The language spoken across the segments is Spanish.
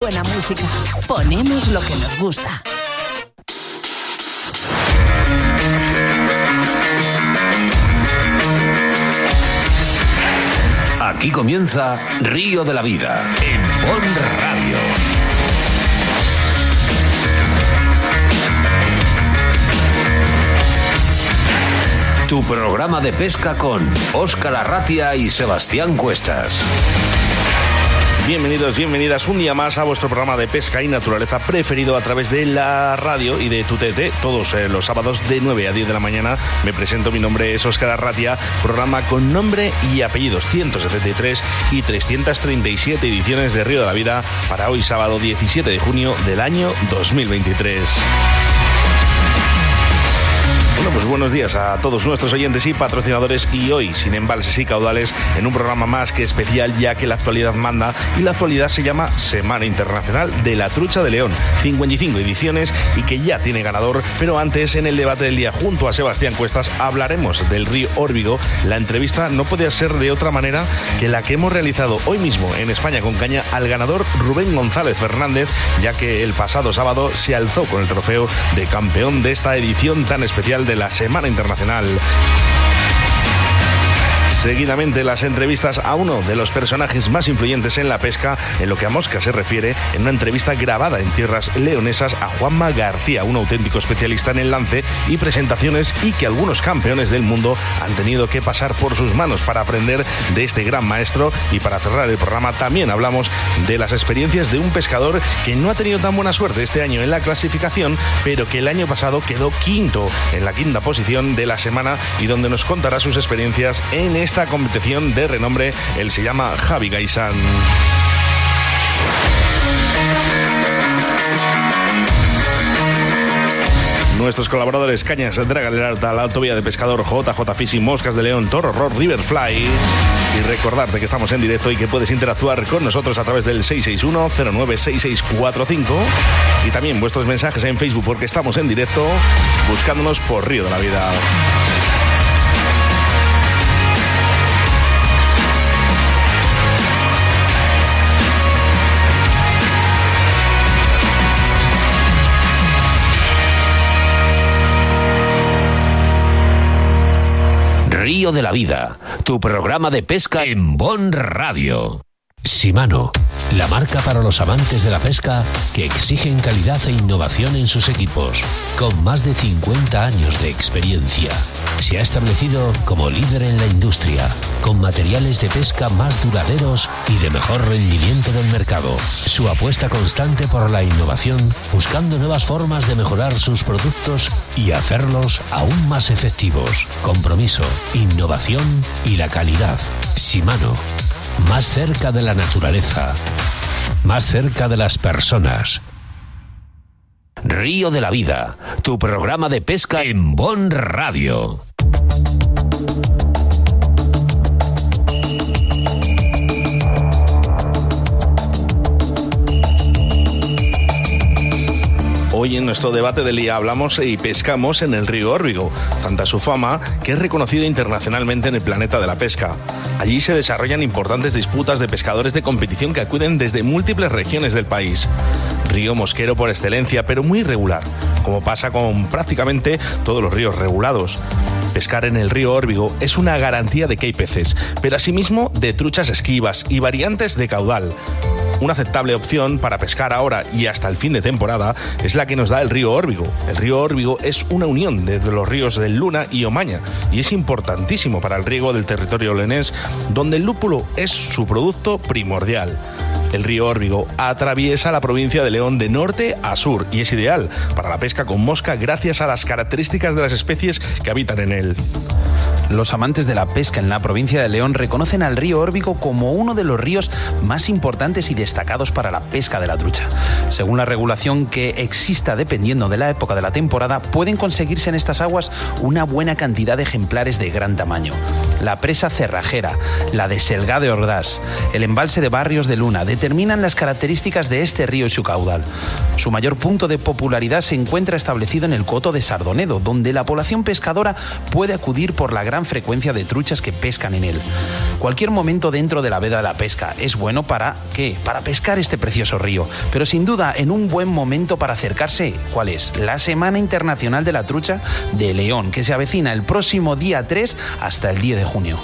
buena música. Ponemos lo que nos gusta. Aquí comienza Río de la Vida en Bon Radio. Tu programa de pesca con Óscar Arratia y Sebastián Cuestas. Bienvenidos, bienvenidas un día más a vuestro programa de pesca y naturaleza preferido a través de la radio y de TUTT. Todos los sábados de 9 a 10 de la mañana. Me presento, mi nombre es Óscar Arratia. Programa con nombre y apellidos, 173 y 337 ediciones de Río de la Vida para hoy sábado 17 de junio del año 2023. Bueno, pues buenos días a todos nuestros oyentes y patrocinadores, y hoy sin embalses y caudales en un programa más que especial, ya que la actualidad manda, y la actualidad se llama Semana Internacional de la Trucha de León, 55 ediciones y que ya tiene ganador. Pero antes, en el debate del día junto a Sebastián Cuestas, hablaremos del río Órbigo. La entrevista no podía ser de otra manera que la que hemos realizado hoy mismo en España con Caña al ganador Rubén González Fernández, ya que el pasado sábado se alzó con el trofeo de campeón de esta edición tan especial de la Semana Internacional. Seguidamente, las entrevistas a uno de los personajes más influyentes en la pesca en lo que a mosca se refiere, en una entrevista grabada en tierras leonesas a Juanma García, un auténtico especialista en el lance y presentaciones, y que algunos campeones del mundo han tenido que pasar por sus manos para aprender de este gran maestro. Y para cerrar el programa también hablamos de las experiencias de un pescador que no ha tenido tan buena suerte este año en la clasificación, pero que el año pasado quedó quinto en la quinta posición de la semana, y donde nos contará sus experiencias en esta competición de renombre. Él se llama Javi Gaisán. Nuestros colaboradores: Cañas, Draga Leralta, La Autovía de Pescador, JJ Fishing, Moscas de León, Toro Rock, Riverfly. Y recordarte que estamos en directo y que puedes interactuar con nosotros a través del 661-096645, y también vuestros mensajes en Facebook, porque estamos en directo buscándonos por Río de la Vida. Río de la Vida, tu programa de pesca en Bon Radio. Shimano, la marca para los amantes de la pesca que exigen calidad e innovación en sus equipos. Con más de 50 años de experiencia, se ha establecido como líder en la industria, con materiales de pesca más duraderos y de mejor rendimiento del mercado. Su apuesta constante por la innovación, buscando nuevas formas de mejorar sus productos y hacerlos aún más efectivos. Compromiso, innovación y la calidad. Shimano. Más cerca de la naturaleza, más cerca de las personas. Río de la Vida, tu programa de pesca en Bon Radio. Hoy en nuestro debate del día hablamos y pescamos en el río Órbigo, tanta su fama que es reconocido internacionalmente en el planeta de la pesca. Allí se desarrollan importantes disputas de pescadores de competición que acuden desde múltiples regiones del país. Río mosquero por excelencia, pero muy irregular, como pasa con prácticamente todos los ríos regulados. Pescar en el río Órbigo es una garantía de que hay peces, pero asimismo de truchas esquivas y variantes de caudal. Una aceptable opción para pescar ahora y hasta el fin de temporada es la que nos da el río Órbigo. El río Órbigo es una unión de los ríos del Luna y Omaña, y es importantísimo para el riego del territorio leonés, donde el lúpulo es su producto primordial. El río Órbigo atraviesa la provincia de León de norte a sur y es ideal para la pesca con mosca gracias a las características de las especies que habitan en él. Los amantes de la pesca en la provincia de León reconocen al río Órbigo como uno de los ríos más importantes y destacados para la pesca de la trucha. Según la regulación que exista dependiendo de la época de la temporada, pueden conseguirse en estas aguas una buena cantidad de ejemplares de gran tamaño. la presa Cerrajera, la de Selgá de Ordás, el embalse de Barrios de Luna, determinan las características de este río y su caudal. Su mayor punto de popularidad se encuentra establecido en el coto de Sardonedo, donde la población pescadora puede acudir por la gran frecuencia de truchas que pescan en él. Cualquier momento dentro de la veda de la pesca es bueno para ¿qué? Para pescar este precioso río, pero sin duda en un buen momento para acercarse, ¿cuál es? La Semana Internacional de la Trucha de León, que se avecina el próximo día 3 hasta el 10 de junio.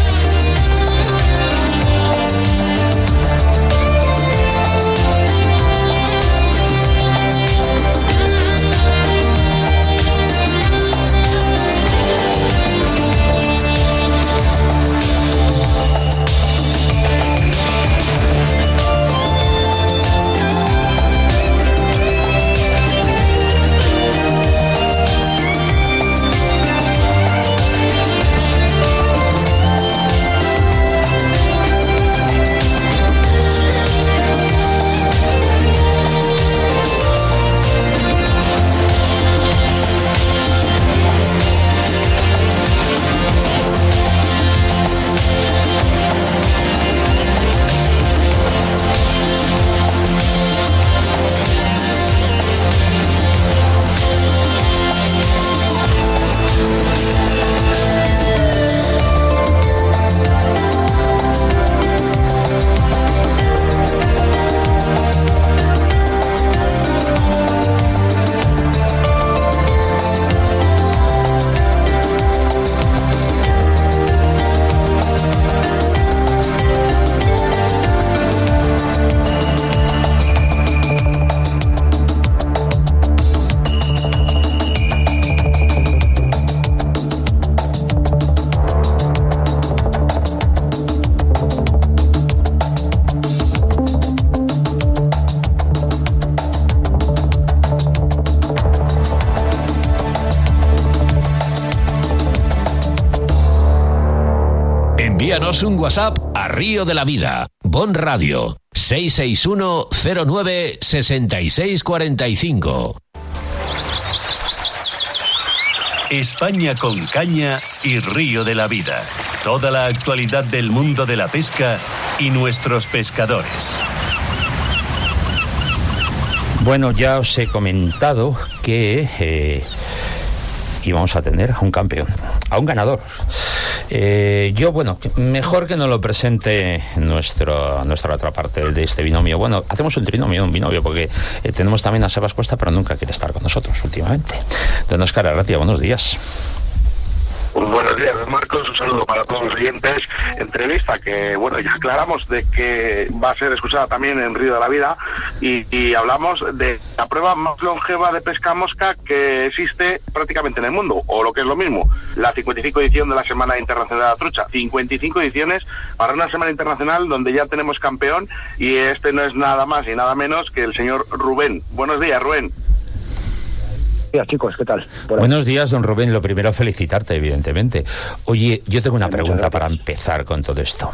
Envíanos un WhatsApp a Río de la Vida, Bon Radio, 661 09 66 45. España con caña y Río de la Vida. Toda la actualidad del mundo de la pesca y nuestros pescadores. Bueno, ya os he comentado que íbamos a tener a un campeón, a un ganador. Yo, bueno, mejor que nos lo presente nuestra otra parte de este binomio. Bueno, hacemos un trinomio, un binomio, porque tenemos también a Sebas Cuesta, pero nunca quiere estar con nosotros últimamente. Don Óscar Arratia, buenos días. Buenos días, Marcos, un saludo para todos los oyentes. Entrevista que, bueno, ya aclaramos de que va a ser escuchada también en Río de la Vida y hablamos de la prueba más longeva de pesca mosca que existe prácticamente en el mundo, o lo que es lo mismo, la 55 edición de la Semana Internacional de la Trucha. 55 ediciones para una Semana Internacional donde ya tenemos campeón y este no es nada más y nada menos que el señor Rubén. Buenos días, Rubén. Buenos días, chicos, ¿qué tal? Buenos días, don Rubén. Lo primero, felicitarte, evidentemente. Oye, yo tengo una pregunta para empezar con todo esto.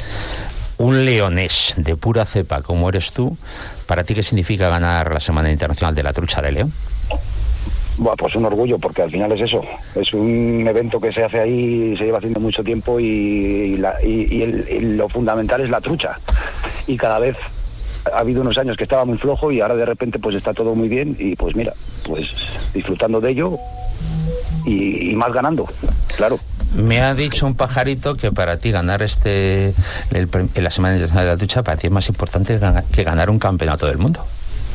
Un leonés de pura cepa como eres tú, ¿para ti qué significa ganar la Semana Internacional de la Trucha de León? Bueno, pues un orgullo, porque al final es eso. Es un evento que se hace ahí, se lleva haciendo mucho tiempo y lo fundamental es la trucha. Y cada vez ha habido unos años que estaba muy flojo y ahora de repente pues está todo muy bien y pues mira, pues disfrutando de ello y más ganando, claro. Me ha dicho un pajarito que para ti ganar la Semana Internacional de la Trucha para ti es más importante que ganar un campeonato del mundo.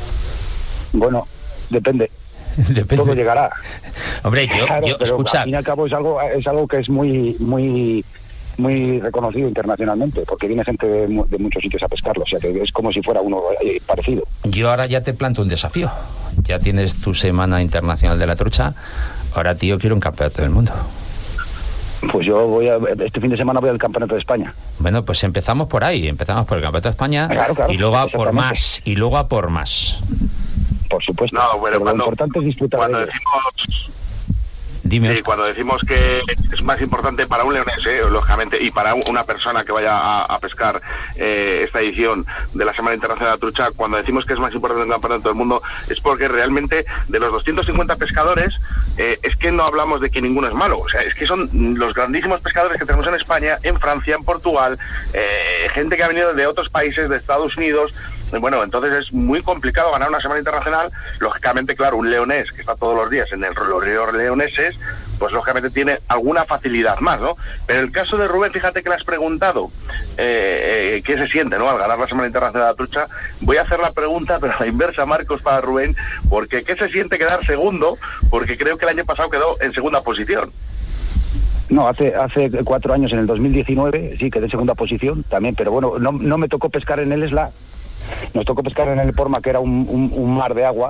Bueno, depende. Todo llegará. Hombre, claro, yo pero escucha. Al fin y al cabo es algo que es muy reconocido internacionalmente, porque viene gente de muchos sitios a pescarlo, o sea que es como si fuera uno parecido. Yo ahora ya te planto un desafío. Ya tienes tu Semana Internacional de la Trucha, ahora tío quiero un campeonato del mundo. Pues yo este fin de semana voy al Campeonato de España. Bueno, pues empezamos por ahí, empezamos por el Campeonato de España, claro, y luego a por más, y luego a por más. Por supuesto. No, bueno, lo importante es disfrutar de ello. Dime. Sí, cuando decimos que es más importante para un leonés, lógicamente, y para una persona que vaya a pescar esta edición de la Semana Internacional de la Trucha, cuando decimos que es más importante un campeonato del mundo, es porque realmente de los 250 pescadores, es que no hablamos de que ninguno es malo. O sea, es que son los grandísimos pescadores que tenemos en España, en Francia, en Portugal, gente que ha venido de otros países, de Estados Unidos. Bueno, entonces es muy complicado ganar una semana internacional. Lógicamente, claro, un leonés que está todos los días en los ríos leoneses, pues lógicamente tiene alguna facilidad más, ¿no? Pero el caso de Rubén, fíjate que le has preguntado qué se siente, ¿no?, al ganar la Semana Internacional de la Trucha. Voy a hacer la pregunta, pero a la inversa, Marcos, para Rubén, porque ¿qué se siente quedar segundo? Porque creo que el año pasado quedó en segunda posición. No, hace 4 años, en el 2019, sí, quedé en segunda posición también, pero bueno, no me tocó pescar en el Esla. Nos tocó pescar en el Porma, que era un mar de agua,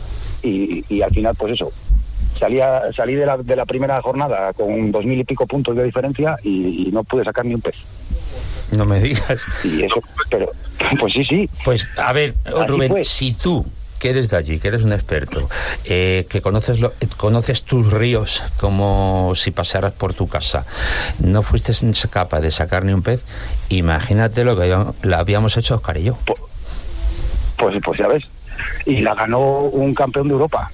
y al final, pues eso, salí de la primera jornada con 2.000 y pico puntos de diferencia y no pude sacar ni un pez. No me digas. Y eso, pero, pues sí. Pues, a ver, Rubén, pues, si tú, que eres de allí, que eres un experto, que conoces tus ríos como si pasaras por tu casa, no fuiste capaz de sacar ni un pez, imagínate lo que la habíamos hecho Óscar y yo. Pues ya ves. Y la ganó un campeón de Europa,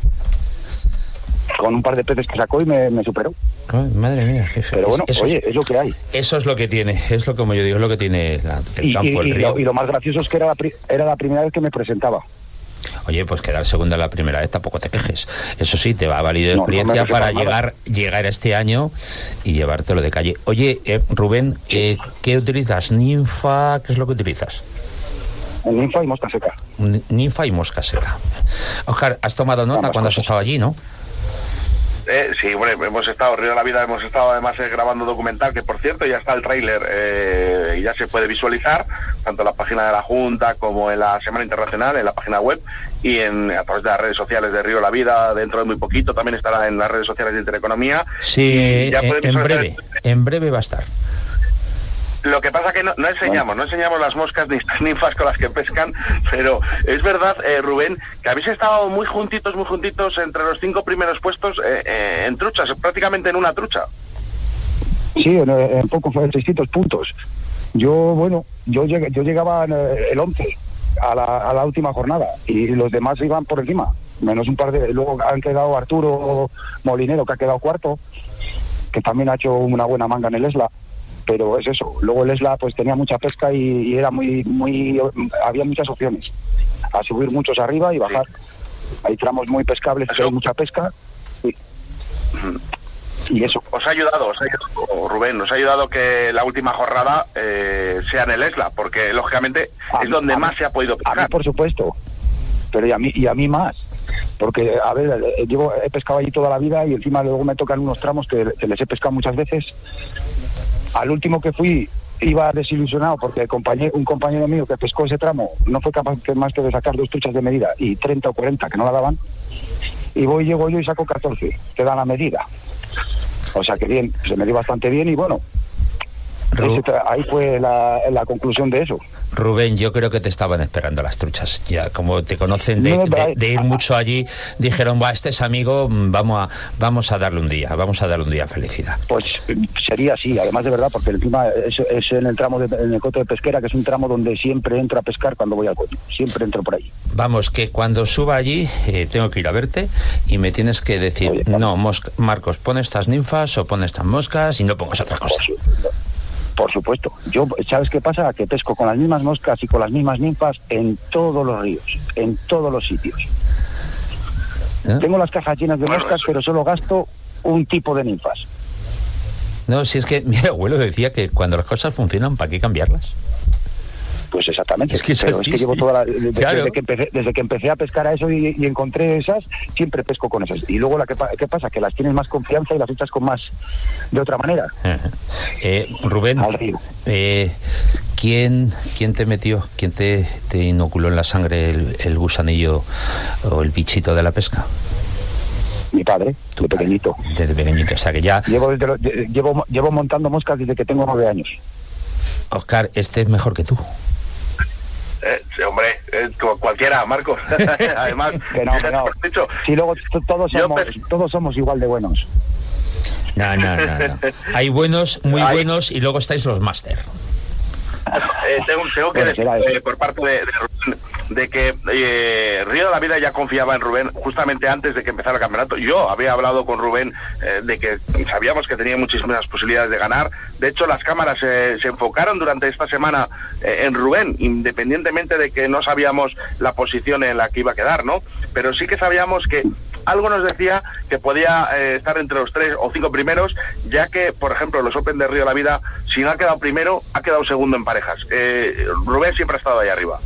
con un par de peces que sacó y me superó. Ay, madre mía, jefe. Pero bueno, oye, es lo que hay. Eso es lo que tiene, es lo, como yo digo, es lo que tiene el campo, el río. Y lo más gracioso es que era la primera vez que me presentaba. Oye, pues quedar segunda la primera vez tampoco te quejes. Eso sí, te va a valer de experiencia para llegar este año y llevártelo de calle. Oye, Rubén, ¿qué utilizas? ¿Ninfa? ¿Qué es lo que utilizas? Ninfa y mosca seca. Ninfa y mosca seca. Óscar, has tomado nota cuando has estado allí, ¿no? Sí, bueno, hemos estado, Río de la Vida, hemos estado además grabando documental, que por cierto ya está el tráiler, y ya se puede visualizar, tanto en la página de la Junta como en la Semana Internacional, en la página web, y a través de las redes sociales de Río de la Vida. Dentro de muy poquito también estará en las redes sociales de Intereconomía. Sí, ya en breve va a estar. Lo que pasa que no enseñamos las moscas ni las ninfas con las que pescan, pero es verdad, Rubén, que habéis estado muy juntitos entre los 5 primeros puestos en truchas, prácticamente en una trucha. Sí, en poco fue 600 puntos. Yo llegaba el 11 a la última jornada y los demás iban por encima, menos un par de... Luego han quedado Arturo Molinero, que ha quedado cuarto, que también ha hecho una buena manga en el Esla. Pero es eso. Luego el Esla pues tenía mucha pesca y era había muchas opciones a subir muchos arriba y bajar. Sí. Hay tramos muy pescables, pero hay mucha pesca. Sí. Y eso. Os ha ayudado, Rubén, nos ha ayudado que la última jornada sea en el Esla, porque lógicamente es donde más se ha podido pescar. A mí, por supuesto, pero y a mí más. Porque, a ver, he pescado allí toda la vida y encima luego me tocan unos tramos que les he pescado muchas veces. Al último que fui iba desilusionado porque un compañero mío que pescó ese tramo no fue capaz más que de sacar 2 truchas de medida y 30 o 40 que no la daban, y llego yo y saco 14 que dan la medida. O sea que bien, se me dio bastante bien y bueno, ahí fue la conclusión de eso. Rubén, yo creo que te estaban esperando las truchas. Ya, como te conocen de ir mucho allí, dijeron, este es amigo, vamos a darle un día felicidad. Pues sería así, además de verdad, porque encima es en el tramo en el coto de Pesquera, que es un tramo donde siempre entro a pescar cuando voy al coto. Siempre entro por ahí. Vamos, que cuando suba allí tengo que ir a verte y me tienes que decir, oye, no, Marcos, pon estas ninfas o pon estas moscas y no pongas otra cosa. Por supuesto. Yo, ¿sabes qué pasa? Que pesco con las mismas moscas y con las mismas ninfas en todos los ríos, en todos los sitios. Tengo las cajas llenas de moscas, pero solo gasto un tipo de ninfas. No, si es que mi abuelo decía que cuando las cosas funcionan, ¿para qué cambiarlas? Pues exactamente. Es que llevo toda desde que empecé a pescar a eso y encontré esas, siempre pesco con esas. Y luego ¿qué pasa? Que las tienes más confianza y las echas con más de otra manera. Rubén, ¿quién te metió? ¿Quién te inoculó en la sangre el gusanillo o el bichito de la pesca? Mi padre, de pequeñito. Desde pequeñito, o sea que ya... Llevo montando moscas desde que tengo 9 años. Óscar, este es mejor que tú. Hombre, cualquiera, Marcos. Además, no. Sí, luego todos somos igual de buenos. No. Hay buenos, muy buenos, y luego estáis los máster. Tengo que decir por parte de que Río de la Vida ya confiaba en Rubén justamente antes de que empezara el campeonato. Yo había hablado con Rubén de que sabíamos que tenía muchísimas posibilidades de ganar. De hecho, las cámaras se enfocaron durante esta semana en Rubén, independientemente de que no sabíamos la posición en la que iba a quedar, ¿no? Pero sí que sabíamos que algo nos decía que podía estar entre los 3 o 5 primeros, ya que, por ejemplo, los Open de Río de la Vida, si no ha quedado primero, ha quedado segundo en parejas. Rubén siempre ha estado ahí arriba.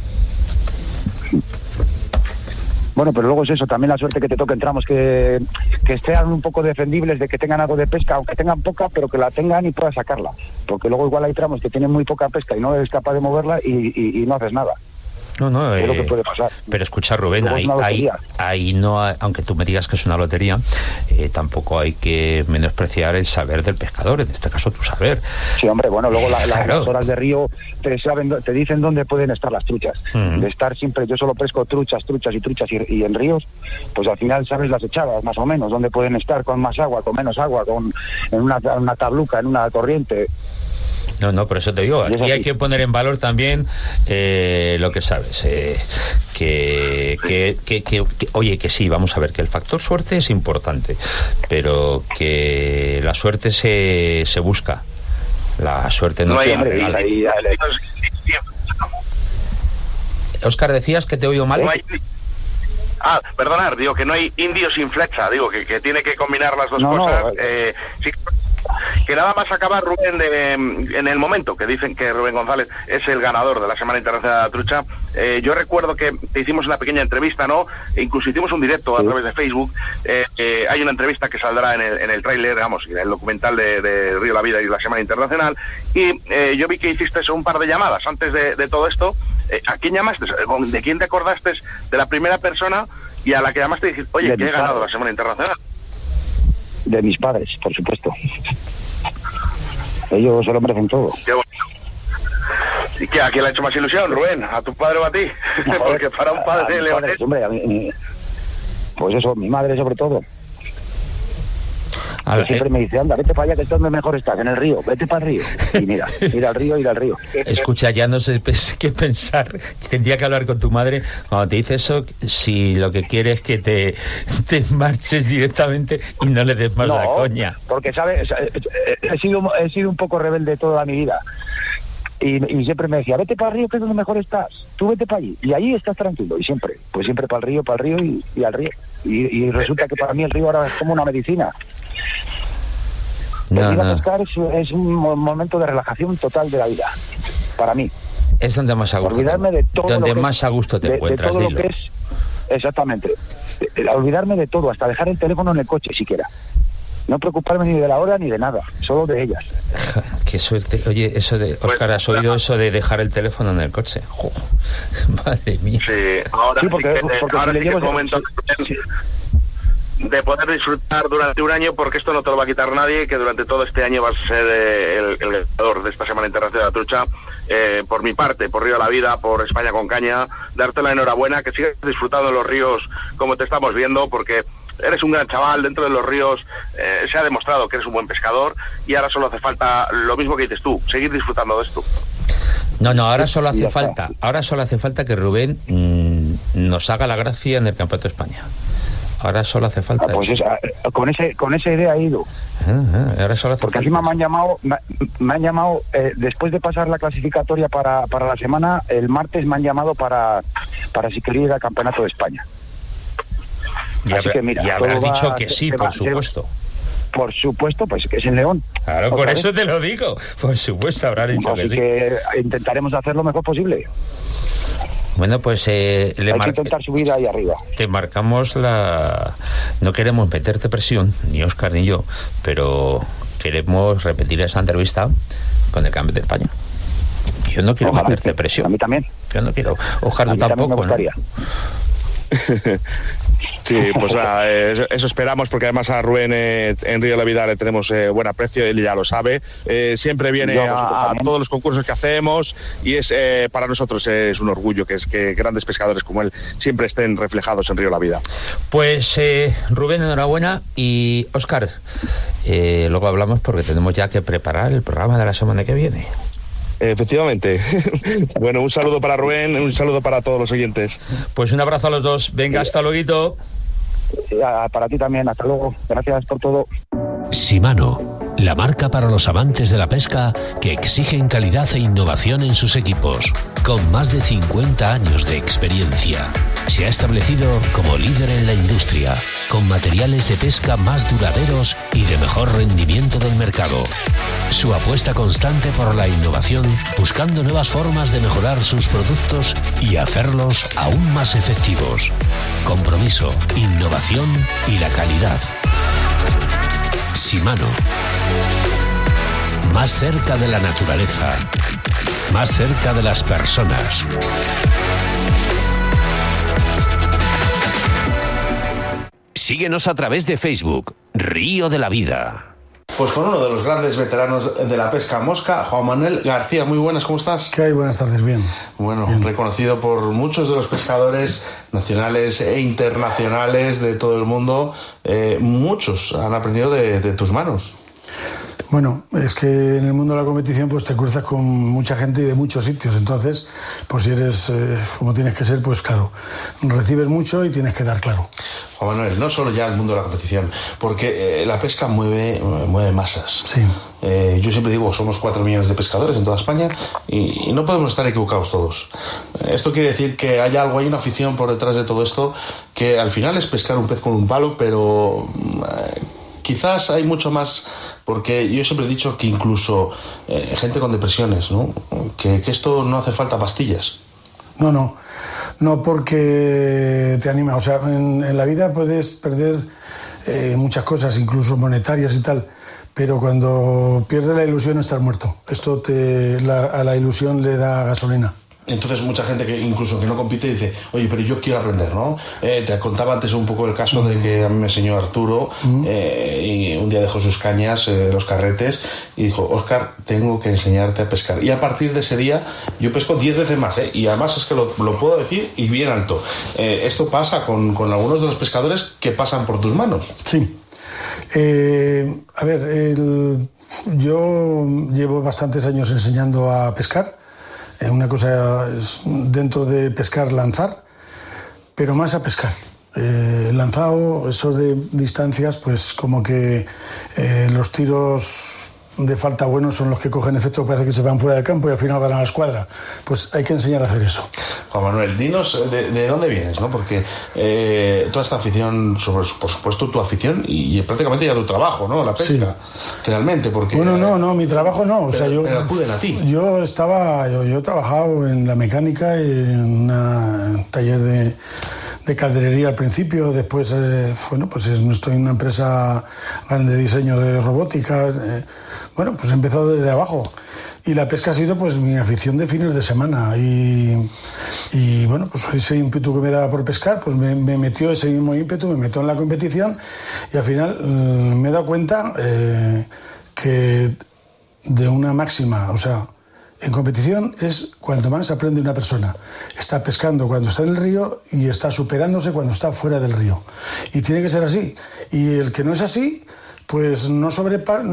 Bueno, pero luego es eso, también la suerte que te toca en tramos que sean un poco defendibles, de que tengan algo de pesca, aunque tengan poca, pero que la tengan y puedas sacarla. Porque luego igual hay tramos que tienen muy poca pesca y no eres capaz de moverla y no haces nada. No, es lo que puede pasar. Pero escucha, Rubén, ahí no, aunque tú me digas que es una lotería, tampoco hay que menospreciar el saber del pescador, en este caso tu saber. Sí, hombre, bueno, luego las horas de río te dicen dónde pueden estar las truchas. De estar siempre, yo solo pesco truchas y en ríos, pues al final sabes las echadas, más o menos, dónde pueden estar con más agua, con menos agua, en una tabluca, en una corriente. No, por eso te digo, aquí hay que poner en valor también lo que sabes, oye, que sí, vamos a ver, que el factor suerte es importante, pero que la suerte se busca, la suerte no te regala. Óscar, decías que te he oído mal. Perdonar, digo que no hay indio sin flecha, digo que tiene que combinar las dos cosas. Sí, que nada más acabar Rubén en el momento que dicen que Rubén González es el ganador de la Semana Internacional de la Trucha. Yo recuerdo que te hicimos una pequeña entrevista, ¿no? Incluso hicimos un directo a través de Facebook. Hay una entrevista que saldrá en el tráiler, digamos, en el documental de Río de la Vida y la Semana Internacional, y yo vi que hiciste un par de llamadas antes de todo esto. ¿A quién llamaste? ¿De quién te acordaste de la primera persona y a la que llamaste y dijiste, oye, que he ganado la Semana Internacional? De mis padres, por supuesto. Ellos se lo merecen todo. Qué bonito. ¿Y qué, a quién le ha hecho más ilusión, Rubén? ¿A tu padre o a ti? Porque para un padre leonés... Hombre, a mí, pues eso, mi madre sobre todo. Siempre me dice, anda, vete para allá, que estás donde mejor estás, en el río, vete para el río. Y mira, ir al río. Escucha, ya no sé qué pensar. Tendría que hablar con tu madre cuando te dice eso, si lo que quiere es que te marches directamente y no le des más la coña. Porque, ¿sabes? He sido un poco rebelde toda mi vida. Y siempre me decía, vete para el río, que es donde mejor estás. Tú vete para allí. Y ahí estás tranquilo. Y siempre para el río y al río. Y resulta que para mí el río ahora es como una medicina. Ir a pescar es un momento de relajación total de la vida, para mí. Es donde más a gusto. Olvidarme de todo donde más a gusto te encuentras. De todo lo que es, exactamente. Olvidarme de todo, hasta dejar el teléfono en el coche siquiera. No preocuparme ni de la hora ni de nada, solo de ellas. Qué suerte. Oye, eso de Óscar, ¿has oído eso de dejar el teléfono en el coche? Madre mía. Sí, ahora sí, porque ahora sí que es momento de poder disfrutar durante un año, porque esto no te lo va a quitar nadie, que durante todo este año vas a ser el ganador de esta Semana Internacional de la Trucha. Por mi parte, por Río de la Vida, por España con Caña, darte la enhorabuena, que sigas disfrutando de los ríos como te estamos viendo, porque eres un gran chaval dentro de los ríos, se ha demostrado que eres un buen pescador y ahora solo hace falta lo mismo que dices tú, seguir disfrutando de esto. No, ahora solo hace falta que Rubén nos haga la gracia en el Campeonato de España. Ahora solo hace falta pues con esa idea he ido. Ahora solo hace porque falta. Encima me han llamado después de pasar la clasificatoria para la semana, el martes me han llamado para si quería ir al Campeonato de España. Así que mira, y habrás dicho que sí, por supuesto. Por supuesto, pues que es en León. Claro, por eso te lo digo. Por supuesto, habrás dicho que sí. Así que intentaremos hacer lo mejor posible. Bueno, pues hay que intentar subir ahí arriba. Te marcamos no queremos meterte presión, ni Óscar ni yo, pero queremos repetir esa entrevista con el Campeonato de España. Yo no quiero meterte presión. A mí también. Yo no quiero. Óscar, tú tampoco, me gustaría. ¿no? Sí, pues nada, eso esperamos, porque además a Rubén en Río de la Vida le tenemos buen aprecio, él ya lo sabe. Siempre viene a todos los concursos que hacemos y es para nosotros es un orgullo que grandes pescadores como él siempre estén reflejados en Río de la Vida. Pues Rubén, enhorabuena, y Óscar, luego hablamos porque tenemos ya que preparar el programa de la semana que viene. Efectivamente. Bueno, un saludo para Rubén, un saludo para todos los oyentes. Pues un abrazo a los dos. Venga, hasta luego. Para ti también, hasta luego. Gracias por todo. Shimano, la marca para los amantes de la pesca que exigen calidad e innovación en sus equipos. Con más de 50 años de experiencia, se ha establecido como líder en la industria, con materiales de pesca más duraderos y de mejor rendimiento del mercado. Su apuesta constante por la innovación, buscando nuevas formas de mejorar sus productos y hacerlos aún más efectivos. Compromiso, innovación y la calidad. Shimano. Más cerca de la naturaleza. Más cerca de las personas. Síguenos a través de Facebook, Río de la Vida. Pues con uno de los grandes veteranos de la pesca mosca, Juan Manuel García. Muy buenas, ¿cómo estás? ¿Qué hay? Buenas tardes, bien. Bueno, bien. Reconocido por muchos de los pescadores nacionales e internacionales de todo el mundo. Muchos han aprendido de tus manos. Bueno, es que en el mundo de la competición pues te cruzas con mucha gente y de muchos sitios, entonces pues si eres como tienes que ser, pues claro, recibes mucho y tienes que dar claro. Juan Manuel, no solo ya el mundo de la competición, porque la pesca mueve masas. Sí. Yo siempre digo, somos 4 millones de pescadores en toda España y no podemos estar equivocados todos. Esto quiere decir que hay una afición por detrás de todo esto, que al final es pescar un pez con un palo, pero quizás hay mucho más, porque yo siempre he dicho que incluso gente con depresiones, ¿no? Que esto no hace falta pastillas. No, porque te anima. O sea, en la vida puedes perder muchas cosas, incluso monetarias y tal, pero cuando pierdes la ilusión estás muerto. Esto a la ilusión le da gasolina. Entonces mucha gente que incluso que no compite dice, oye, pero yo quiero aprender, ¿no? Te contaba antes un poco el caso de que a mí me enseñó Arturo y un día dejó sus cañas, los carretes, y dijo, Óscar, tengo que enseñarte a pescar. Y a partir de ese día yo pesco 10 veces más, y además es que lo puedo decir y bien alto. Esto pasa con algunos de los pescadores que pasan por tus manos. Sí. A ver, yo llevo bastantes años enseñando a pescar. Una cosa es dentro de pescar, lanzar, pero más a pescar. Lanzado, eso de distancias, pues como que los tiros de falta buenos son los que cogen efecto, parece que se van fuera del campo y al final van a la escuadra. Pues hay que enseñar a hacer eso. Juan Manuel, dinos de dónde vienes, ¿no? Porque toda esta afición, por supuesto tu afición y prácticamente ya tu trabajo, ¿no? La pesca, sí. Realmente, porque... Bueno, no, mi trabajo no. Pero acuden a ti. Yo he trabajado en la mecánica y en un taller de calderería al principio, después pues estoy en una empresa grande de diseño de robótica, pues he empezado desde abajo y la pesca ha sido pues mi afición de fines de semana y pues ese ímpetu que me daba por pescar pues me metió ese mismo ímpetu, me metió en la competición y al final me he dado cuenta que de una máxima, o sea, en competición es cuando más aprende una persona. Está pescando cuando está en el río y está superándose cuando está fuera del río. Y tiene que ser así. Y el que no es así, pues no sobrepasa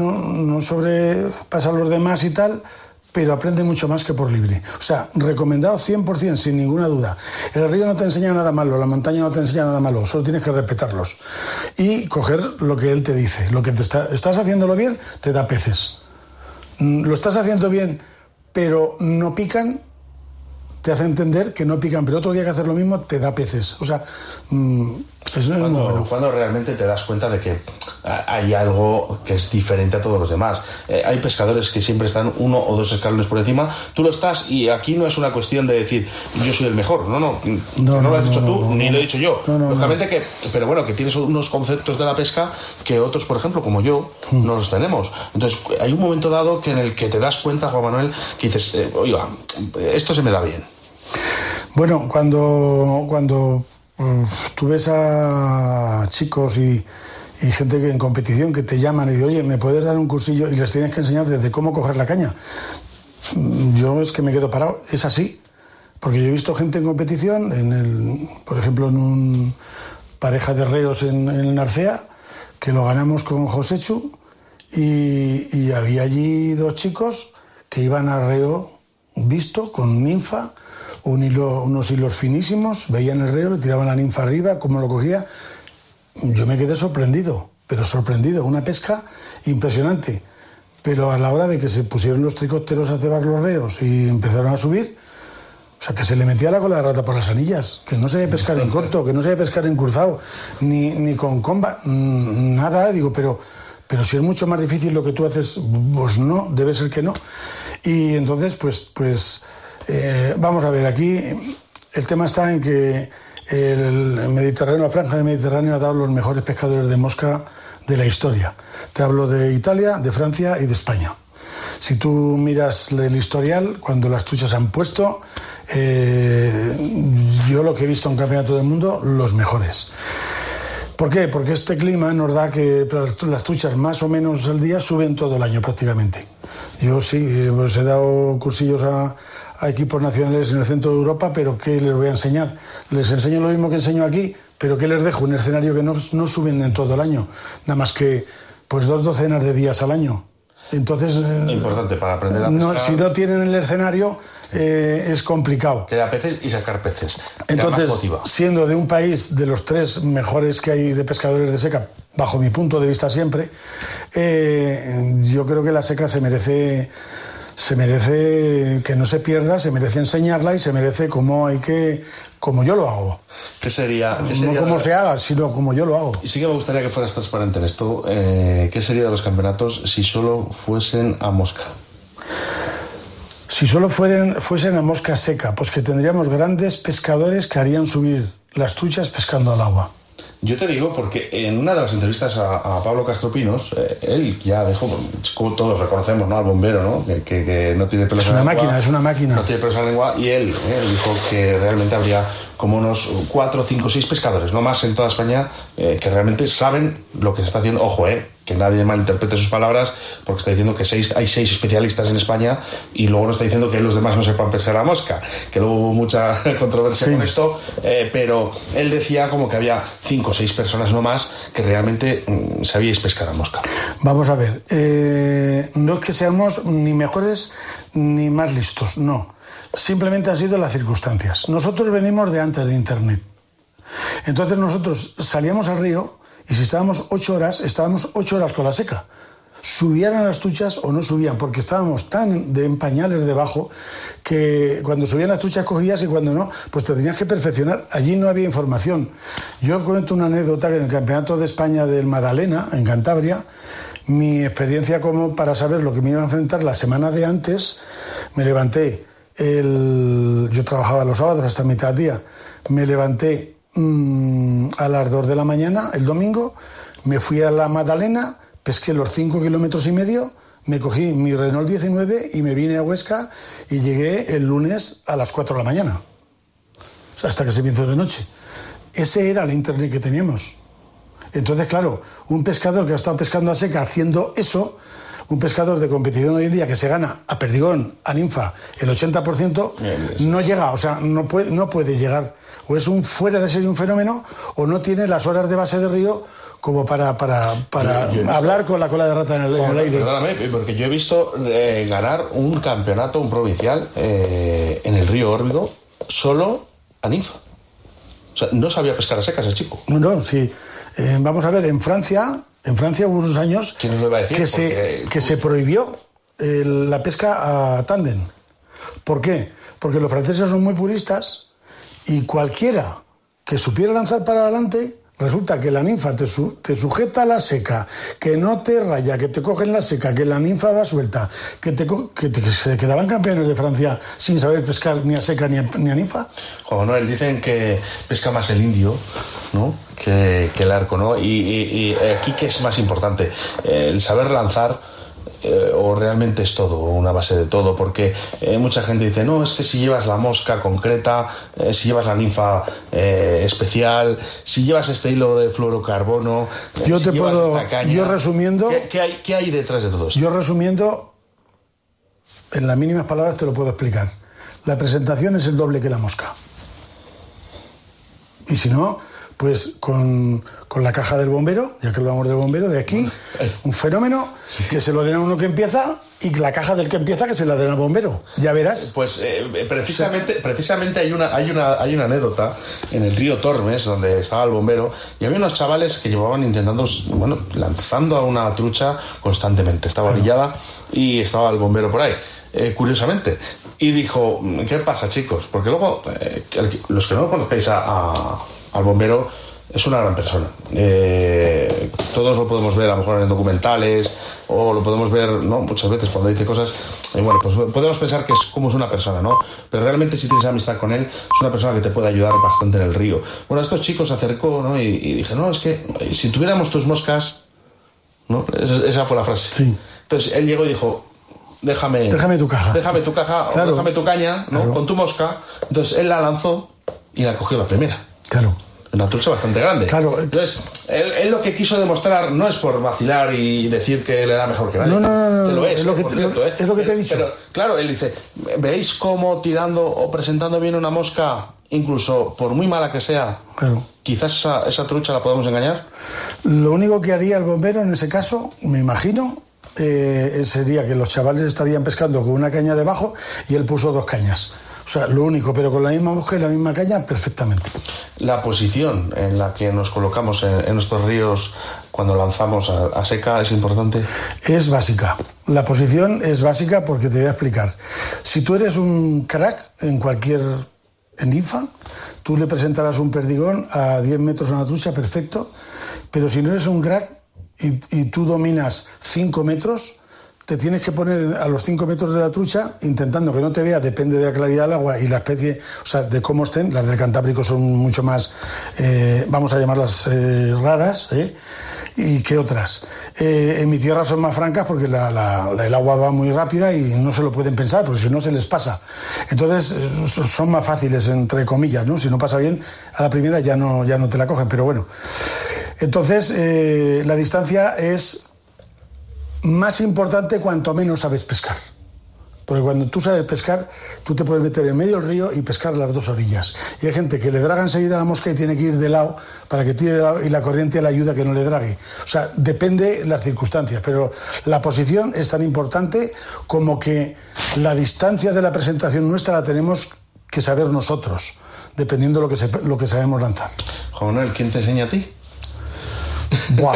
a los demás y tal, pero aprende mucho más que por libre. O sea, recomendado 100%, sin ninguna duda. El río no te enseña nada malo, la montaña no te enseña nada malo, solo tienes que respetarlos. Y coger lo que él te dice. Lo que estás haciéndolo bien, te da peces. Lo estás haciendo bien, pero no pican, te hace entender que no pican, pero otro día que hacer lo mismo te da peces. O sea, eso es muy bueno. Cuando realmente te das cuenta de que hay algo que es diferente a todos los demás. Hay pescadores que siempre están 1 o 2 escalones por encima, tú lo estás y aquí no es una cuestión de decir yo soy el mejor, no lo has dicho tú, ni lo he dicho yo. Lógicamente pero bueno, que tienes unos conceptos de la pesca que otros, por ejemplo, como yo, no los tenemos. Entonces hay un momento dado en el que te das cuenta, Juan Manuel, que dices, oiga, esto se me da bien. Bueno, cuando tú ves a chicos y gente que en competición que te llaman y dicen, oye, ¿me puedes dar un cursillo? Y les tienes que enseñar desde cómo coger la caña. Yo es que me quedo parado, es así. Porque yo he visto gente en competición, por ejemplo, en un pareja de reos en el Narcea, que lo ganamos con Josechu, y había allí 2 chicos que iban a reo visto, con ninfa, unos hilos finísimos, veían el reo, le tiraban la ninfa arriba, cómo lo cogía. Yo me quedé sorprendido, pero sorprendido, una pesca impresionante. Pero a la hora de que se pusieron los tricoteros a cebar los reos y empezaron a subir, o sea, que se le metía la cola de rata por las anillas, que no se debe pescar en corto, que no se debe pescar en cruzado, ni con comba, nada, digo, pero si es mucho más difícil lo que tú haces, pues no, debe ser que no. Y entonces, pues vamos a ver, aquí el tema está en que el Mediterráneo, la franja del Mediterráneo ha dado los mejores pescadores de mosca de la historia. Te hablo de Italia, de Francia y de España. Si tú miras el historial, cuando las truchas han puesto, yo lo que he visto en campeonato del mundo, los mejores. ¿Por qué? Porque este clima nos da que las truchas más o menos al día suben todo el año prácticamente. Yo sí, pues he dado cursillos a equipos nacionales en el centro de Europa, pero ¿qué les voy a enseñar? Les enseño lo mismo que enseño aquí, pero ¿qué les dejo? Un escenario que no suben en todo el año, nada más que pues 2 docenas de días al año. Entonces, importante para aprender a pescar. Si no tienen el escenario, es complicado. Queda peces y sacar peces. Entonces, siendo de un país de los 3 mejores que hay de pescadores de seca, bajo mi punto de vista siempre, yo creo que la seca se merece que no se pierda, se merece enseñarla y se merece como yo lo hago. ¿Qué sería no como se haga, sino como yo lo hago. Y sí que me gustaría que fueras transparente en esto. ¿Qué sería de los campeonatos si solo fuesen a mosca? Si solo fuesen a mosca seca, pues que tendríamos grandes pescadores que harían subir las truchas pescando al agua. Yo te digo porque en una de las entrevistas a Pablo Castropinos, él ya dejó, como todos reconocemos, ¿no?, al bombero, ¿no?, que no tiene pelos en la lengua. Es una máquina. No tiene pelos en la lengua, y él dijo que realmente habría como unos 4, 5, 6 pescadores, no más en toda España, que realmente saben lo que se está haciendo. Ojo, que nadie malinterprete sus palabras, porque está diciendo que hay 6 especialistas en España, y luego no está diciendo que los demás no sepan pescar a mosca, que luego hubo mucha controversia con esto, pero él decía como que había 5 o 6 personas no más que realmente sabíais pescar a mosca. Vamos a ver, no es que seamos ni mejores ni más listos, no. Simplemente han sido las circunstancias. Nosotros venimos de antes de Internet. Entonces nosotros salíamos al río y si estábamos 8 horas con la seca. Subieran las truchas o no subían, porque estábamos tan en pañales debajo que cuando subían las truchas cogías y cuando no, pues te tenías que perfeccionar. Allí no había información. Yo cuento una anécdota que en el Campeonato de España del Magdalena, en Cantabria, mi experiencia como para saber lo que me iba a enfrentar la semana de antes, me levanté. Yo trabajaba los sábados hasta mitad día. Me levanté a las 2 de la mañana el domingo, me fui a la Magdalena, pesqué los 5,5 kilómetros, me cogí mi Renault 19 y me vine a Huesca y llegué el lunes a las 4 de la mañana. O sea, hasta que se hizo de noche. Ese era el Internet que teníamos. Entonces, claro, un pescador que ha estado pescando a seca haciendo eso, un pescador de competición hoy en día que se gana a perdigón, a ninfa, el 80%, no llega, o sea, no puede llegar. O es un fuera de serie un fenómeno, o no tiene las horas de base de río como para hablar con la cola de rata en el aire. Perdóname, porque yo he visto ganar un campeonato, un provincial, en el río Órbigo, solo a ninfa. O sea, no sabía pescar a secas el chico. No, sí. Vamos a ver, en Francia hubo unos años que se prohibió la pesca a tándem. ¿Por qué? Porque los franceses son muy puristas y cualquiera que supiera lanzar para adelante, resulta que la ninfa te sujeta a la seca, que no te raya, que te coge en la seca, que la ninfa va suelta, que se quedaban campeones de Francia sin saber pescar ni a seca ni a ninfa. Juan Manuel, dicen que pesca más el indio, ¿no?, que el arco, ¿no? Y aquí, ¿qué es más importante? El saber lanzar o realmente es todo, una base de todo? Porque mucha gente dice, no, es que si llevas la mosca concreta, si llevas la ninfa especial, si llevas este hilo de fluorocarbono, yo si te llevas puedo, esta caña, yo resumiendo, ¿qué hay detrás de todo esto? Yo resumiendo, en las mínimas palabras te lo puedo explicar. La presentación es el doble que la mosca. Y si no, pues con la caja del bombero, ya que hablamos del bombero, de aquí, un fenómeno que se lo den a uno que empieza y la caja del que empieza que se la den al bombero. Ya verás. Pues precisamente hay una anécdota en el río Tormes, donde estaba el bombero, y había unos chavales que llevaban intentando, lanzando a una trucha constantemente. Estaba orillada y estaba el bombero por ahí. Curiosamente, y dijo, ¿qué pasa, chicos? Porque luego los que no conocéis al bombero, es una gran persona. Todos lo podemos ver a lo mejor en documentales, o lo podemos ver, ¿no?, muchas veces cuando dice cosas, pues podemos pensar que es como es una persona, ¿no? Pero realmente, si tienes amistad con él, es una persona que te puede ayudar bastante en el río. Bueno, a estos chicos se acercó, ¿no? Y dije, no, es que si tuviéramos tus moscas, ¿no? Esa fue la frase. Sí. Entonces él llegó y dijo, déjame tu caja, claro, o déjame tu caña, ¿no?, claro, con tu mosca. Entonces él la lanzó y la cogió la primera. Claro. Una trucha bastante grande. Claro. Entonces, él lo que quiso demostrar no es por vacilar y decir que él era mejor que nadie. No. Que lo es, es lo que, por cierto, es lo que te he dicho. Pero, claro, él dice, ¿veis cómo tirando o presentando bien una mosca, incluso por muy mala que sea, claro, quizás esa trucha la podemos engañar? Lo único que haría el bombero en ese caso, me imagino, sería que los chavales estarían pescando con una caña debajo y él puso 2 cañas. O sea, lo único, pero con la misma mosca y la misma caña, perfectamente. La posición en la que nos colocamos en nuestros ríos cuando lanzamos a seca es importante. Es básica. La posición es básica porque te voy a explicar. Si tú eres un crack en ninfa, tú le presentarás un perdigón a 10 metros a una trucha, perfecto. Pero si no eres un crack y tú dominas 5 metros... te tienes que poner a los 5 metros de la trucha, intentando que no te vea, depende de la claridad del agua y la especie, o sea, de cómo estén. Las del Cantábrico son mucho más, vamos a llamarlas raras, y que otras. En mi tierra son más francas porque el agua va muy rápida y no se lo pueden pensar, porque si no se les pasa. Entonces, son más fáciles, entre comillas, ¿no? Si no pasa bien, a la primera ya no te la cogen, pero bueno. Entonces, la distancia es más importante cuanto menos sabes pescar. Porque cuando tú sabes pescar, tú te puedes meter en medio del río y pescar las 2 orillas. Y hay gente que le draga enseguida la mosca y tiene que ir de lado para que tire de lado y la corriente le ayuda a que no le drague. O sea, depende de las circunstancias, pero la posición es tan importante como que la distancia de la presentación nuestra la tenemos que saber nosotros, dependiendo de lo que sabemos lanzar. Juan Manuel, ¿quién te enseña a ti? Buah.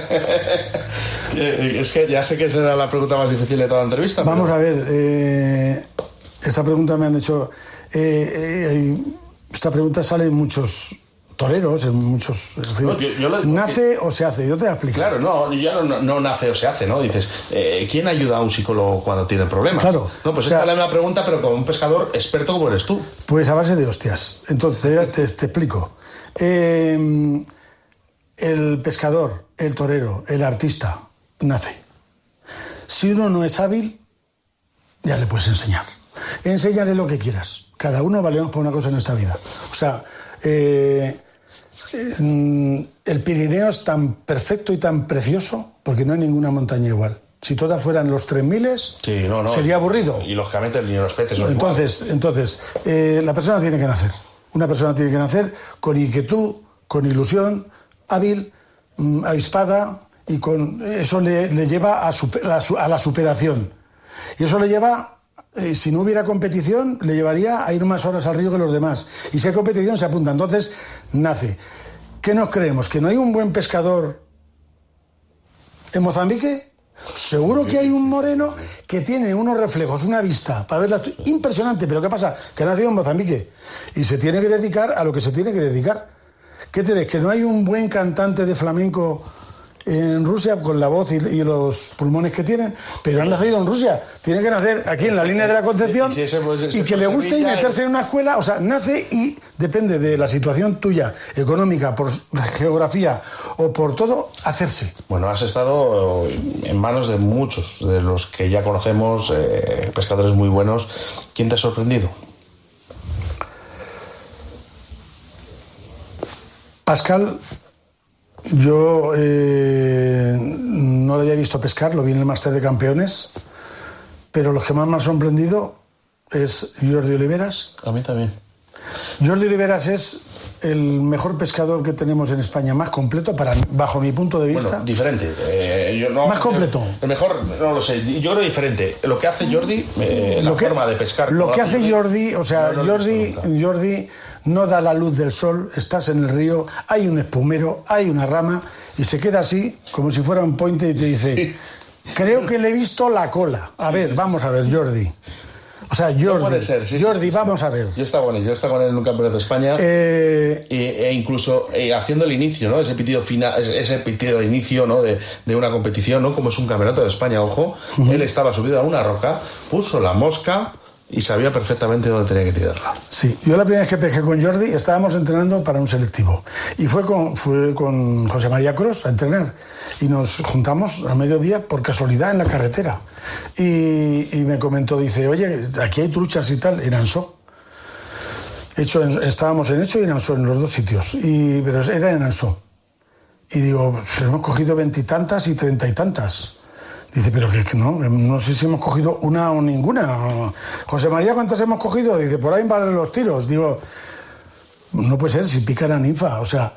Es que ya sé que será la pregunta más difícil de toda la entrevista. Vamos a ver, esta pregunta me han hecho. Esta pregunta sale en muchos toreros, en muchos. ¿Nace o se hace? Yo te voy a explicar. Claro, no nace o se hace, ¿no? Dices, ¿quién ayuda a un psicólogo cuando tiene problemas? Claro. No, pues esta es la misma pregunta, pero como un pescador experto como eres tú. Pues a base de hostias. Entonces, te explico. El pescador, el torero, el artista, nace. Si uno no es hábil, ya le puedes enseñar. Enséñale lo que quieras. Cada uno valemos por una cosa en esta vida. O sea, el Pirineo es tan perfecto y tan precioso porque no hay ninguna montaña igual. Si todas fueran los 3000, sería aburrido. Y lógicamente ni los peces son Entonces, la persona tiene que nacer. Una persona tiene que nacer con inquietud, con ilusión, hábil, avispada, y con eso le lleva a la superación. Y eso le lleva, si no hubiera competición, le llevaría a ir más horas al río que los demás. Y si hay competición, se apunta. Entonces, nace. ¿Qué nos creemos? ¿Que no hay un buen pescador en Mozambique? Seguro que hay un moreno que tiene unos reflejos, una vista para verla impresionante. Pero ¿qué pasa? Que ha nacido en Mozambique y se tiene que dedicar a lo que se tiene que dedicar. ¿Qué tenés? ¿Que no hay un buen cantante de flamenco en Rusia con la voz y los pulmones que tienen, pero han nacido en Rusia. Tienen que nacer aquí en la línea de la Concepción y que le guste y meterse en una escuela. O sea, nace y depende de la situación tuya, económica, por geografía o por todo, hacerse. Bueno, has estado en manos de muchos de los que ya conocemos, pescadores muy buenos. ¿Quién te ha sorprendido? Pascal, yo no lo había visto pescar, lo vi en el Máster de Campeones, pero los que más me han sorprendido es Jordi Oliveras. A mí también. Jordi Oliveras es el mejor pescador que tenemos en España, más completo, bajo mi punto de vista. Bueno, diferente. Más completo. El mejor, no lo sé, yo creo diferente. Lo que hace Jordi, forma de pescar. Lo que hace Jordi, o sea, Jordi no da la luz del sol, estás en el río, hay un espumero, hay una rama, y se queda así, como si fuera un puente, y te dice, sí, creo que le he visto la cola. A ver, vamos a ver, Jordi. O sea, Jordi, no puede ser, Jordi, vamos a ver. Yo he estado con él en un campeonato de España e incluso haciendo el inicio, ¿no? Ese pitido final, ese pitido de inicio, ¿no? de una competición, ¿no? Como es un campeonato de España, ojo. Él estaba subido a una roca, puso la mosca y sabía perfectamente dónde tenía que tirarla. Sí, yo la primera vez que pesqué con Jordi estábamos entrenando para un selectivo y fue con José María Cros a entrenar y nos juntamos a mediodía por casualidad en la carretera y me comentó, dice, oye, aquí hay truchas y tal, en Ansó. Estábamos en Hecho y en Ansó, en los dos sitios, pero era en Ansó. Y digo, pues hemos cogido 20 y tantas y 30 y tantas. Dice, pero que no sé si hemos cogido una o ninguna. José María, ¿cuántas hemos cogido? Dice, por ahí van los tiros. Digo, no puede ser, si pica la ninfa. O sea,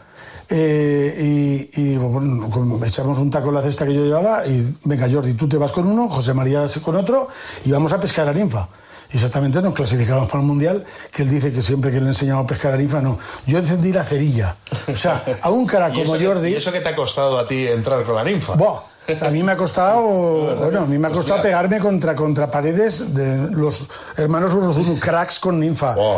y digo, bueno, echamos un taco en la cesta que yo llevaba y venga, Jordi, tú te vas con uno, José María con otro y vamos a pescar a ninfa. Y exactamente nos clasificamos para el Mundial, que él dice que siempre que le enseñamos a pescar a ninfa, no. Yo encendí la cerilla. O sea, a un cara como Jordi... ¿Y eso qué te ha costado a ti entrar con la ninfa? ¡Buah! A mí me ha costado, pegarme contra paredes de los hermanos Uruzunu, cracks con ninfa. Wow.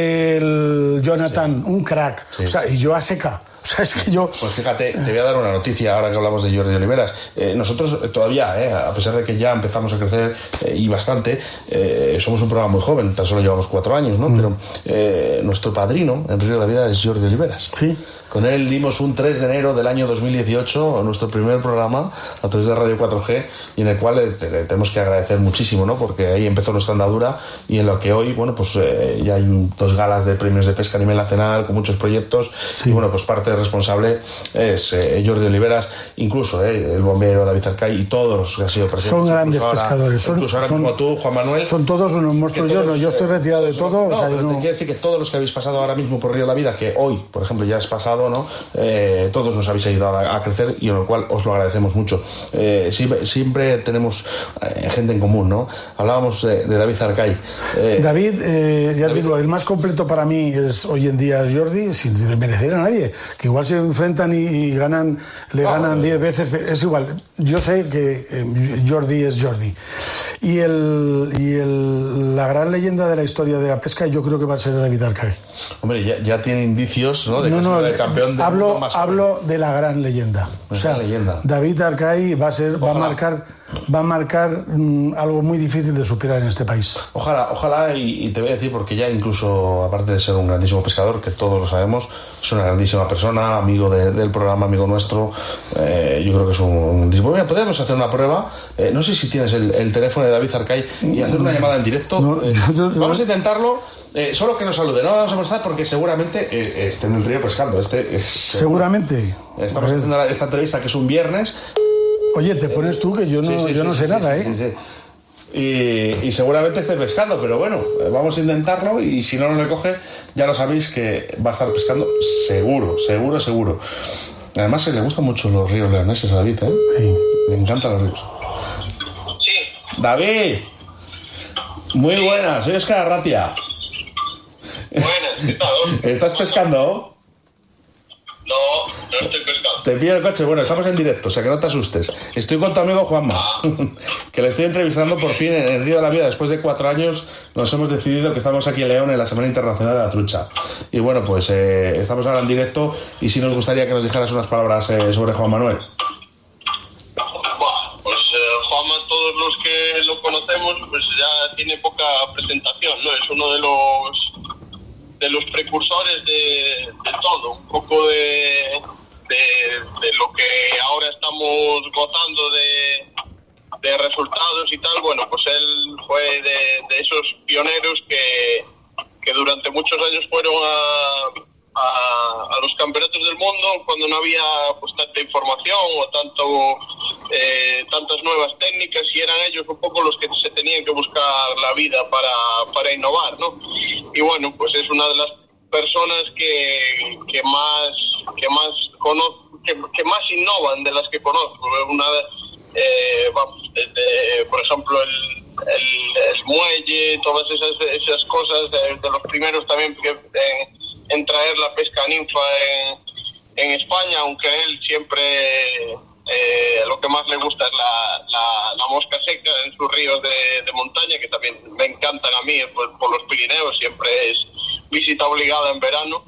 El Jonathan, un crack. Sí. O sea, y yo a seca. O sea, es que yo... Pues fíjate, te voy a dar una noticia ahora que hablamos de Jordi Oliveras. Nosotros todavía, a pesar de que ya empezamos a crecer y bastante, somos un programa muy joven, tan solo llevamos 4 años, ¿no? Pero nuestro padrino en Río de la Vida es Jordi Oliveras. Sí. Con él dimos un 3 de enero del año 2018 nuestro primer programa a través de Radio 4G y en el cual le tenemos que agradecer muchísimo, ¿no? Porque ahí empezó nuestra andadura y en lo que hoy, bueno, pues ya hay 2 galas de premios de pesca a nivel nacional con muchos proyectos. Sí. Y bueno, pues parte responsable es Jordi Oliveras, incluso el bombero David Arcay y todos los que han sido presentes. Son grandes pescadores. Incluso ahora como tú, Juan Manuel. Son todos unos monstruos. Yo estoy retirado de todo. No, o sea, pero te quiero decir que todos los que habéis pasado ahora mismo por Río de la Vida, que hoy, por ejemplo, ya es pasado, ¿no? Todos nos habéis ayudado a crecer y en lo cual os lo agradecemos mucho. Siempre tenemos gente en común, ¿no? Hablábamos de David Arcay. David, digo, el más completo para mí es hoy en día es Jordi, sin desmerecer a nadie, que igual se enfrentan y ganan 10 veces, es igual. Yo sé que Jordi es Jordi. Y la gran leyenda de la historia de la pesca yo creo que va a ser David Arcay. Hombre, ya tiene indicios, ¿no? De que es el campeón de hablo de la gran leyenda. Leyenda. David Arcay va a marcar algo muy difícil de superar en este país. Ojalá, y te voy a decir, porque ya incluso, aparte de ser un grandísimo pescador, que todos lo sabemos, es una grandísima persona, amigo del programa, amigo nuestro, yo creo que es un... Mira, podemos hacer una prueba, no sé si tienes el teléfono de David Arcay y hacer una llamada en directo. Vamos a intentarlo. Solo que nos salude, no vamos a pasar porque seguramente esté en el río pescando. Seguramente. Estamos haciendo esta entrevista que es un viernes. Oye, te pones tú que yo no sé nada, ¿eh? Sí. Y seguramente esté pescando, pero bueno, vamos a intentarlo y si no le coge, ya lo sabéis que va a estar pescando seguro. Además, le gustan mucho los ríos leoneses a David, ¿eh? Sí. Le encantan los ríos. Sí. David, muy buenas, soy Óscar Arratia. Buenas, ¿estás pescando? No estoy pescando. Te pillo el coche. Bueno, estamos en directo, o sea que no te asustes. Estoy con tu amigo Juanma, que le estoy entrevistando por fin en el Río de la Vida. Después de 4 años nos hemos decidido que estamos aquí en León en la Semana Internacional de la Trucha. Y bueno, pues estamos ahora en directo y sí nos gustaría que nos dijeras unas palabras sobre Juan Manuel. conocemos, pues ya tiene poca presentación, ¿no? Es uno de los precursores de todo, un poco de lo que ahora estamos gozando de resultados y tal. Bueno, pues él fue de esos pioneros que durante muchos años fueron a los campeonatos del mundo cuando no había pues tanta información o tantas nuevas técnicas, y eran ellos un poco los que se tenían que buscar la vida para innovar, ¿no? Y bueno, pues es una de las personas que más conozco, que más innovan de las que conozco. Desde, por ejemplo, el muelle, todas esas cosas, de los primeros también en traer la pesca ninfa en España, aunque él siempre lo que más le gusta es la mosca seca en sus ríos de montaña, que también me encantan a mí por los Pirineos, siempre es visita obligada en verano.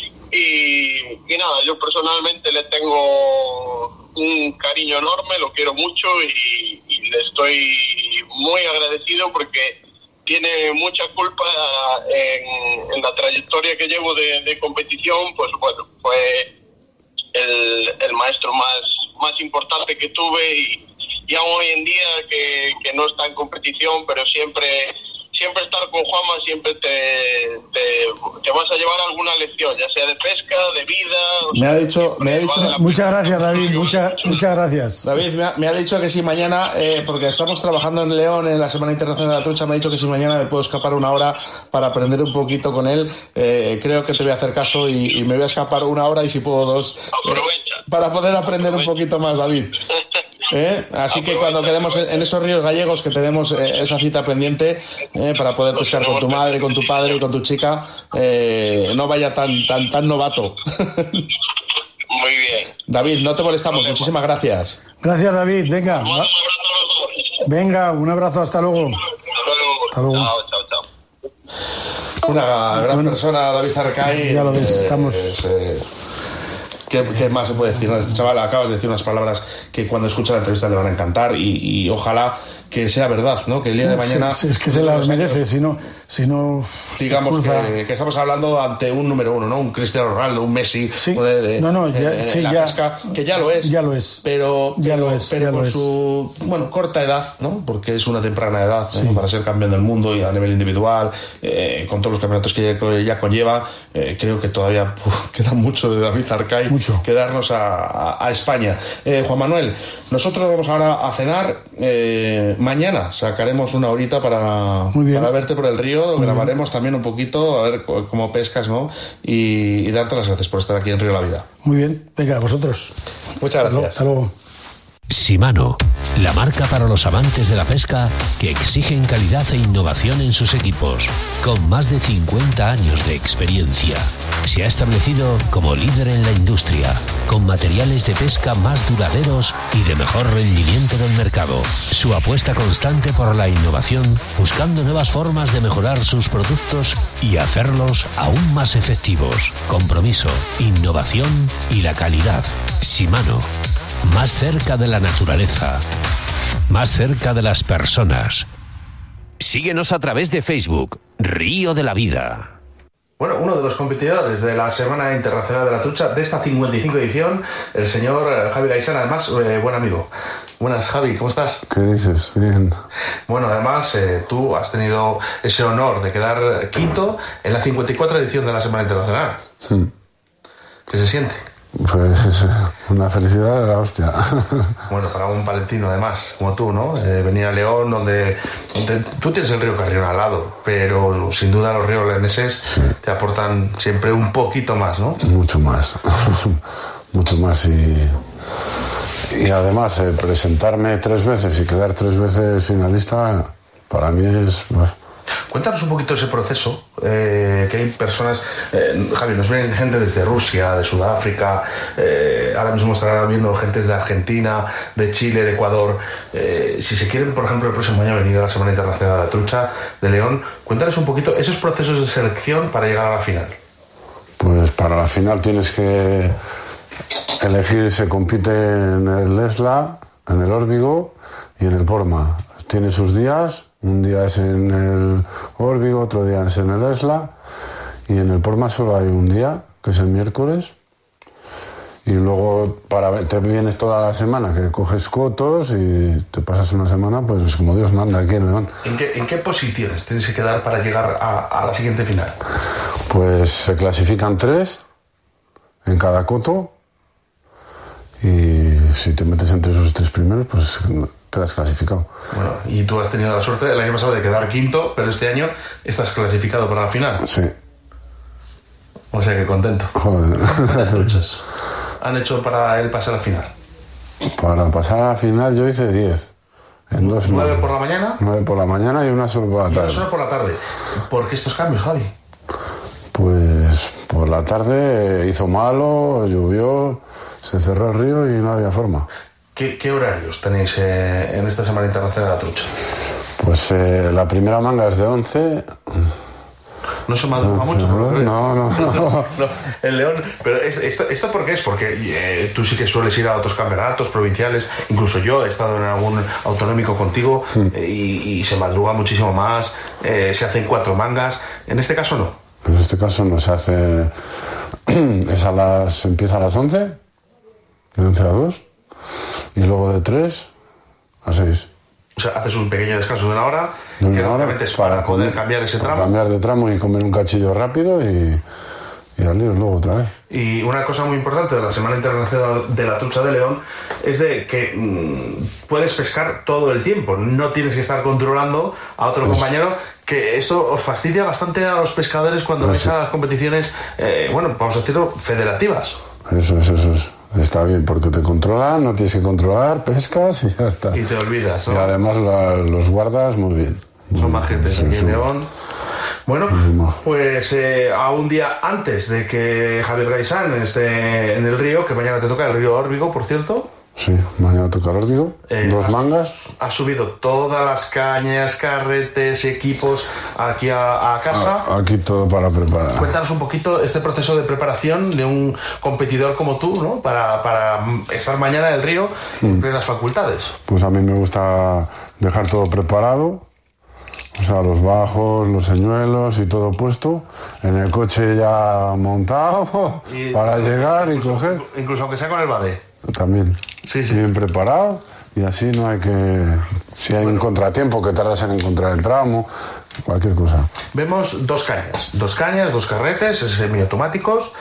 Y nada, yo personalmente le tengo un cariño enorme, lo quiero mucho y le estoy muy agradecido porque tiene mucha culpa en la trayectoria que llevo de competición. Pues bueno, fue el maestro más importante que tuve y aún hoy en día que no está en competición, pero siempre estar con Juanma, siempre te vas a llevar alguna lección, ya sea de pesca, de vida. Me ha dicho muchas gracias, David, muchas gracias. David, me ha dicho que si mañana, porque estamos trabajando en León en la Semana Internacional de la Trucha, me ha dicho que si mañana me puedo escapar una hora para aprender un poquito con él. Creo que te voy a hacer caso y me voy a escapar una hora y si puedo 2. Aprovecha. Para poder aprender un poquito más, David. Así que cuando quedemos en esos ríos gallegos, que tenemos esa cita pendiente para poder pescar con tu madre, con tu padre y con tu chica, no vaya tan novato. Muy bien. David, no te molestamos, muchísimas gracias. Gracias, David, venga. Venga, un abrazo, hasta luego. Hasta luego. Chao. Una gran persona, David Arcay. Ya lo ves, estamos... ¿Qué más se puede decir? Este chaval, acabas de decir unas palabras que cuando escucha la entrevista le van a encantar y ojalá que sea verdad, ¿no? Que el día de mañana... Sí, es que se las merece, si no digamos que estamos hablando ante un número uno, ¿no? Un Cristiano Ronaldo, un Messi... Sí. La pesca, que ya lo es. Pero con su corta edad, ¿no? Porque es una temprana edad, ¿no? Sí. Para ser campeón del mundo y a nivel individual, con todos los campeonatos que ya conlleva, creo que todavía queda mucho de David Arcay que darnos a España. Juan Manuel, nosotros vamos ahora a cenar. Mañana sacaremos una horita para verte por el río, grabaremos también un poquito, a ver cómo pescas, ¿no? Y darte las gracias por estar aquí en Río de la Vida. Muy bien, venga, a vosotros. Muchas gracias. Hasta luego. Shimano, la marca para los amantes de la pesca que exigen calidad e innovación en sus equipos. Con más de 50 años de experiencia, se ha establecido como líder en la industria, con materiales de pesca más duraderos y de mejor rendimiento del mercado. Su apuesta constante por la innovación, buscando nuevas formas de mejorar sus productos y hacerlos aún más efectivos. Compromiso, innovación y la calidad. Shimano. Más cerca de la naturaleza, más cerca de las personas. Síguenos a través de Facebook, Río de la Vida. Bueno, uno de los competidores de la Semana Internacional de la Trucha de esta 55 edición, el señor Javi Gaisán, además, buen amigo. Buenas, Javi, ¿cómo estás? ¿Qué dices? Bien. Bueno, además, tú has tenido ese honor de quedar quinto en la 54 edición de la Semana Internacional. Sí. ¿Qué se siente? Pues una felicidad de la hostia. Bueno, para un palentino además, como tú, ¿no? Venir a León, donde tú tienes el río Carrión al lado, pero sin duda los ríos leoneses te aportan siempre un poquito más, ¿no? Mucho más. Mucho más y además presentarme 3 veces y quedar 3 veces finalista, para mí es... Cuéntanos un poquito ese proceso, que hay personas, Javi, nos ven gente desde Rusia, de Sudáfrica, ahora mismo estarán viendo gente de Argentina, de Chile, de Ecuador. Si se quieren, por ejemplo, el próximo año venir a la Semana Internacional de la Trucha de León, cuéntanos un poquito esos procesos de selección para llegar a la final. Pues para la final tienes que elegir, se compite en el Esla, en el Órbigo y en el Porma. tiene sus días. Un día es en el Órbigo, otro día es en el Esla. Y en el Porma solo hay un día, que es el miércoles. Y luego te vienes toda la semana, que coges cotos y te pasas una semana, pues como Dios manda aquí en León. ¿En qué posiciones tienes que quedar para llegar a la siguiente final? Pues se clasifican 3 en cada coto. Y si te metes entre esos 3 primeros, pues quedas clasificado. Bueno, y tú has tenido la suerte el año pasado de quedar quinto, pero este año estás clasificado para la final. Sí. O sea que contento. Joder. ¿Cuántas luchas han hecho para él pasar a la final? Para pasar a la final yo hice 10. En 2 ¿9 por la mañana? 9 por la mañana y una solo por la tarde. Y una solo por la tarde. ¿Por qué estos cambios, Javi? Pues por la tarde hizo malo, llovió, se cerró el río y no había forma. ¿Qué horarios tenéis en esta Semana Internacional de la Trucha? Pues la primera manga es de 11. No se madruga mucho. No. El León. Pero ¿esto por qué es? Porque tú sí que sueles ir a otros campeonatos provinciales. Incluso yo he estado en algún autonómico contigo y se madruga muchísimo más. Se hacen 4 mangas. En este caso no. En este caso no se hace. Empieza a las 11, de 11 a 2, y luego de 3 a 6. O sea, haces un pequeño descanso de una hora, que es para poder cambiar ese tramo. Cambiar de tramo y comer un cachillo rápido y al lío luego otra vez. Y una cosa muy importante de la Semana Internacional de la Trucha de León es de que puedes pescar todo el tiempo. No tienes que estar controlando a otro compañero, que esto os fastidia bastante a los pescadores cuando vais a las competiciones, vamos a decirlo, federativas. Eso es. Está bien, porque te controlan, no tienes que controlar, pescas y ya está. Y te olvidas, ¿no? Y además los guardas muy bien. Son más gente aquí en León. Bueno, pues a un día antes de que Javier Gaisán esté en el río, que mañana te toca el río Órbigo, por cierto. Sí, mañana toca el Órbigo, 2 mangas. Has subido todas las cañas, carretes, equipos aquí a casa. Aquí todo para preparar. Cuéntanos un poquito este proceso de preparación de un competidor como tú, ¿no? Para estar mañana en el río en plenas facultades. Pues a mí me gusta dejar todo preparado. O sea, los bajos, los señuelos y todo puesto. En el coche ya montado para llegar y coger. Incluso aunque sea con el bade. También. Sí. Bien preparado y así no hay que... Si hay un contratiempo que tardas en encontrar el tramo, cualquier cosa. Vemos 2 cañas, 2 carretes semiautomáticos.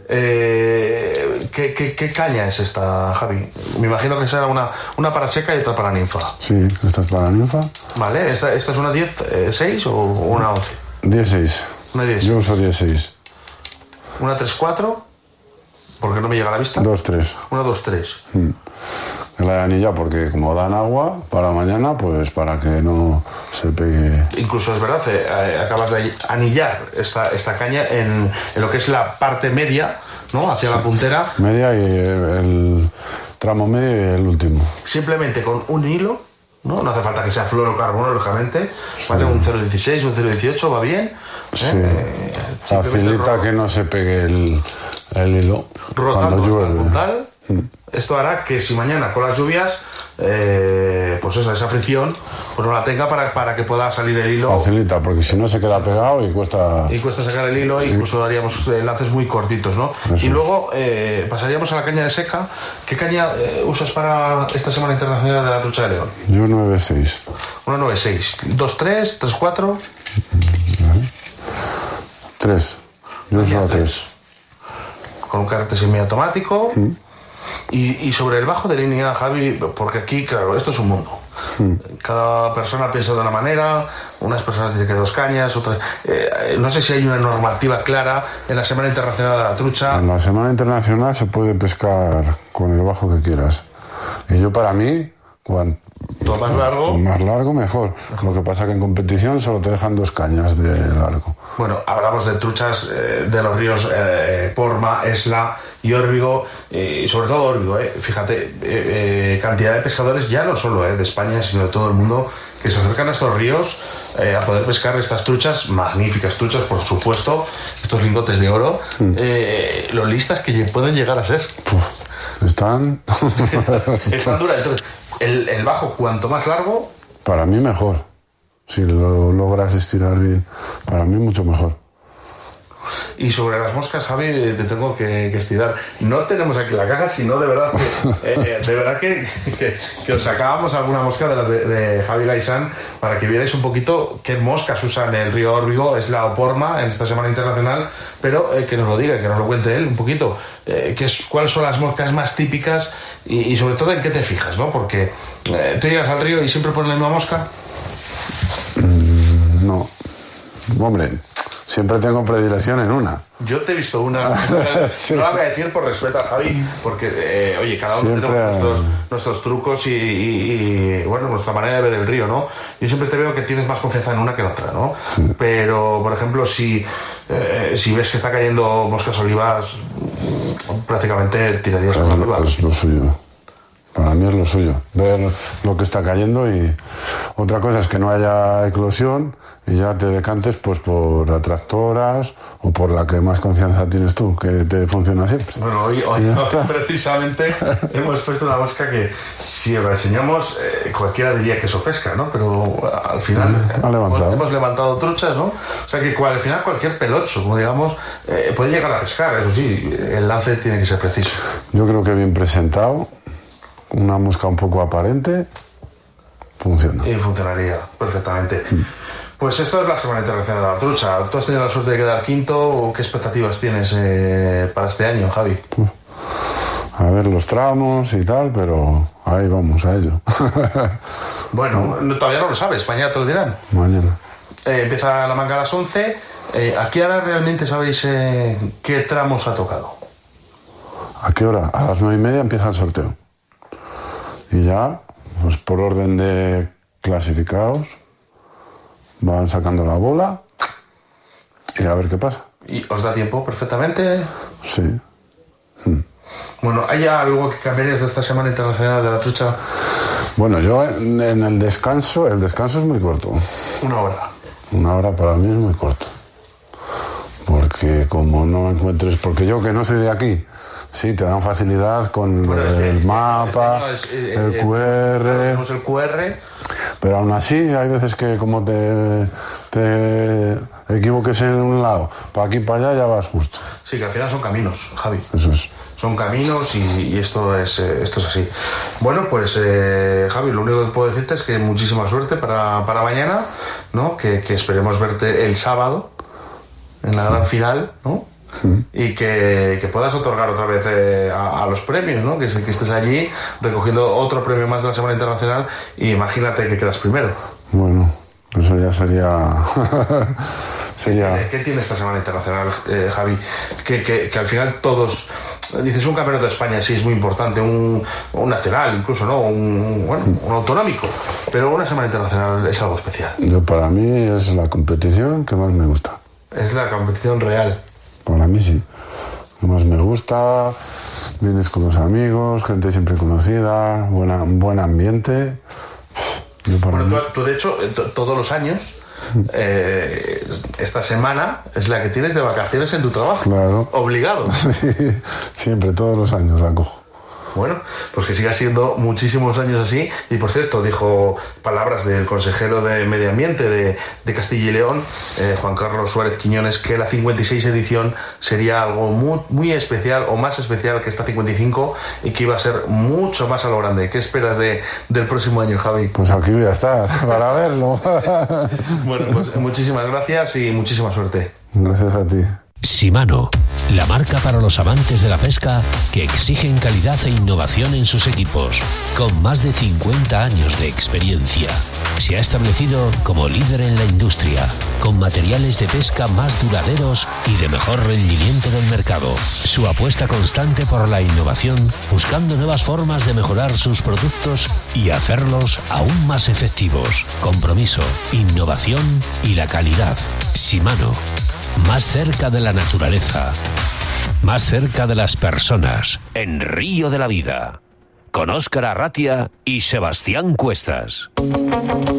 ¿Qué caña es esta, Javi? Me imagino que será una para seca y otra para ninfa. Sí, esta es para ninfa. Vale, ¿esta es una 10-6 o una 11? 10-6. Una 10. Yo uso 10-6. Una 3-4, porque no me llega a la vista. 2-3. Una 2-3. La he anillado porque como dan agua para mañana, pues para que no se pegue. Incluso es verdad, acabas de anillar esta caña en lo que es la parte media, ¿no? Hacia la puntera. Media y el tramo medio y el último. Simplemente con un hilo, ¿no? No hace falta que sea fluorocarbono, lógicamente. ¿Vale? Un 0,16, un 0,18 va bien. Sí. Facilita que no se pegue el hilo. Rotando cuando hasta el llueve. puntal. Esto hará que si mañana con las lluvias, pues esa fricción, pues no la tenga para que pueda salir el hilo. Facilita, porque si no se queda pegado y cuesta... Y cuesta sacar el hilo, incluso haríamos lances muy cortitos, ¿no? Eso. Y luego pasaríamos a la caña de seca. ¿Qué caña usas para esta Semana Internacional de la Trucha de León? Yo 9-6. Una 9-6. 2-3, 3-4. 3. Yo solo 3. Con un carrete semiautomático. Y sobre el bajo de línea, Javi, porque aquí, claro, esto es un mundo. Cada persona piensa de una manera, unas personas dicen que 2 cañas, otras... no sé si hay una normativa clara en la Semana Internacional de la Trucha. En la Semana Internacional se puede pescar con el bajo que quieras. Y yo para mí, cuanto más largo, mejor. Lo que pasa que en competición solo te dejan 2 cañas de largo. Bueno, hablamos de truchas de los ríos Porma, Esla y Órbigo, y sobre todo Órbigo, fíjate, cantidad de pescadores, ya no solo de España, sino de todo el mundo, que se acercan a estos ríos a poder pescar estas truchas, magníficas truchas, por supuesto, estos lingotes de oro, lo listas que pueden llegar a ser. Están duras. Entonces, el bajo, cuanto más largo, Para mí mejor. Si lo logras estirar bien, para mí mucho mejor. Y sobre las moscas, Javi, te tengo que estirar. No tenemos aquí la caja, sino de verdad que os sacábamos alguna mosca de las de Javi Gaisán para que vierais un poquito qué moscas usan en el río Órbigo. Es la Oporma en esta Semana Internacional, pero que nos lo diga, que nos lo cuente él un poquito. ¿Cuáles son las moscas más típicas y sobre todo en qué te fijas, ¿no? Porque tú llegas al río y siempre pones la misma mosca. No, hombre, siempre tengo predilección en una. Yo te he visto una. Sí. No la voy a decir por respeto a Javi, porque, oye, cada uno siempre tenemos nuestros trucos y, bueno, nuestra manera de ver el río, ¿no? Yo siempre te veo que tienes más confianza en una que en otra, ¿no? Sí. Pero, por ejemplo, si ves que está cayendo moscas olivas, prácticamente tirarías con oliva. Es lo suyo. Para mí es lo suyo, ver lo que está cayendo, y otra cosa es que no haya eclosión y ya te decantes pues por atractoras o por la que más confianza tienes tú, que te funciona siempre. Bueno, hoy precisamente hemos puesto una mosca que si la enseñamos cualquiera diría que eso pesca, ¿no? Pero al final hemos levantado truchas, ¿no? O sea que al final cualquier pelocho, como digamos, puede llegar a pescar, eso sí, el lance tiene que ser preciso. Yo creo que bien presentado, una mosca un poco aparente, funciona. Y funcionaría perfectamente. Pues esto es la Semana Internacional de la Trucha. ¿Tú has tenido la suerte de quedar quinto? ¿Qué expectativas tienes para este año, Javi? A ver los tramos y tal, pero ahí vamos a ello. Bueno, todavía no lo sabes, mañana te lo dirán. Mañana. Empieza la manga a las 11. ¿A qué hora realmente sabéis qué tramos ha tocado? ¿A qué hora? A las 9:30 empieza el sorteo. Y ya, pues por orden de clasificados, van sacando la bola y a ver qué pasa. ¿Y os da tiempo perfectamente? Sí. Bueno, ¿hay algo que cambiarías de esta Semana Internacional de la Trucha? Bueno, yo en el descanso es muy corto. 1 hora. 1 hora para mí es muy corto. Porque como no encuentres, porque yo que no soy de aquí, sí, te dan facilidad con el mapa, el QR. Tenemos el QR. Pero aún así, hay veces que como te equivoques en un lado, para aquí para allá ya vas justo. Sí, que al final son caminos, Javi. Eso es. Son caminos y esto es así. Bueno, pues Javi, lo único que puedo decirte es que muchísima suerte para mañana, ¿no? Que esperemos verte el sábado en la gran final, ¿no? Sí. Y que puedas otorgar otra vez a los premios, ¿no? Que estés allí recogiendo otro premio más de la Semana Internacional y imagínate que quedas primero. Bueno, eso ya sería... ¿Qué tiene esta Semana Internacional, Javi? Que al final todos... Dices, un campeonato de España sí es muy importante, un nacional incluso, ¿no? Un autonómico, pero una Semana Internacional es algo especial. Para mí es la competición que más me gusta. Es la competición real. Para mí sí. Lo más me gusta, vienes con los amigos, gente siempre conocida, buen ambiente. Tú de hecho, todos los años, esta semana es la que tienes de vacaciones en tu trabajo. Claro. Obligado. Sí, siempre, todos los años la cojo. Bueno, pues que siga siendo muchísimos años así. Y por cierto, dijo palabras del consejero de Medio Ambiente de Castilla y León, Juan Carlos Suárez Quiñones, que la 56 edición sería algo muy, muy especial, o más especial que esta 55, y que iba a ser mucho más a lo grande. ¿Qué esperas del próximo año, Javi? Pues aquí voy a estar para verlo. Bueno, pues muchísimas gracias y muchísima suerte. Gracias a ti. Shimano, la marca para los amantes de la pesca que exigen calidad e innovación en sus equipos. Con más de 50 años de experiencia, se ha establecido como líder en la industria, con materiales de pesca más duraderos y de mejor rendimiento del mercado. Su apuesta constante por la innovación, buscando nuevas formas de mejorar sus productos y hacerlos aún más efectivos. Compromiso, innovación y la calidad. Shimano. Más cerca de la naturaleza, más cerca de las personas, en Río de la Vida, con Óscar Arratia y Sebastián Cuestas.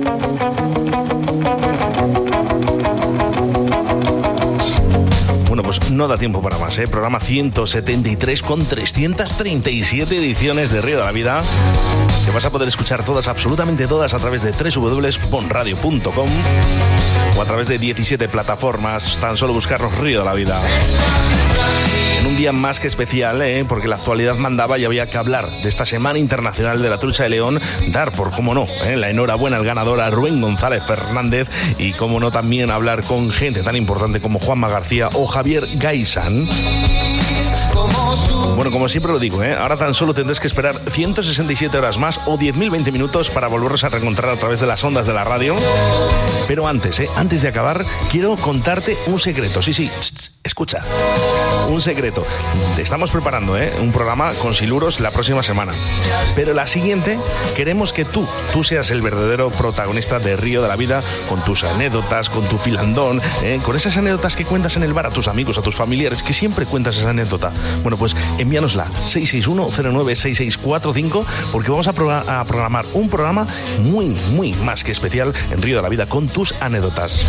Bueno, pues Marcos, no da tiempo para más, ¿eh? Programa 173 con 337 ediciones de Río de la Vida, que vas a poder escuchar todas, absolutamente todas, a través de www.bonradio.com o a través de 17 plataformas. Tan solo buscarnos Río de la Vida. En un día más que especial, porque la actualidad mandaba y había que hablar de esta Semana Internacional de la Trucha de León, dar por, cómo no, la enhorabuena al ganador, a Rubén González Fernández, y cómo no también hablar con gente tan importante como Juanma García o Javier Gaisán. Bueno, como siempre lo digo, ahora tan solo tendréis que esperar 167 horas más o 10.020 minutos para volveros a reencontrar a través de las ondas de la radio. Pero antes de acabar, quiero contarte un secreto. Sí, escucha. Un secreto. Estamos preparando un programa con Siluros la próxima semana. Pero la siguiente, queremos que tú seas el verdadero protagonista de Río de la Vida, con tus anécdotas, con tu filandón, con esas anécdotas que cuentas en el bar a tus amigos, a tus familiares, que siempre cuentas esa anécdota. Bueno, pues envíanosla 661-096645, porque vamos a programar un programa muy, muy más que especial en Río de la Vida con tus anécdotas.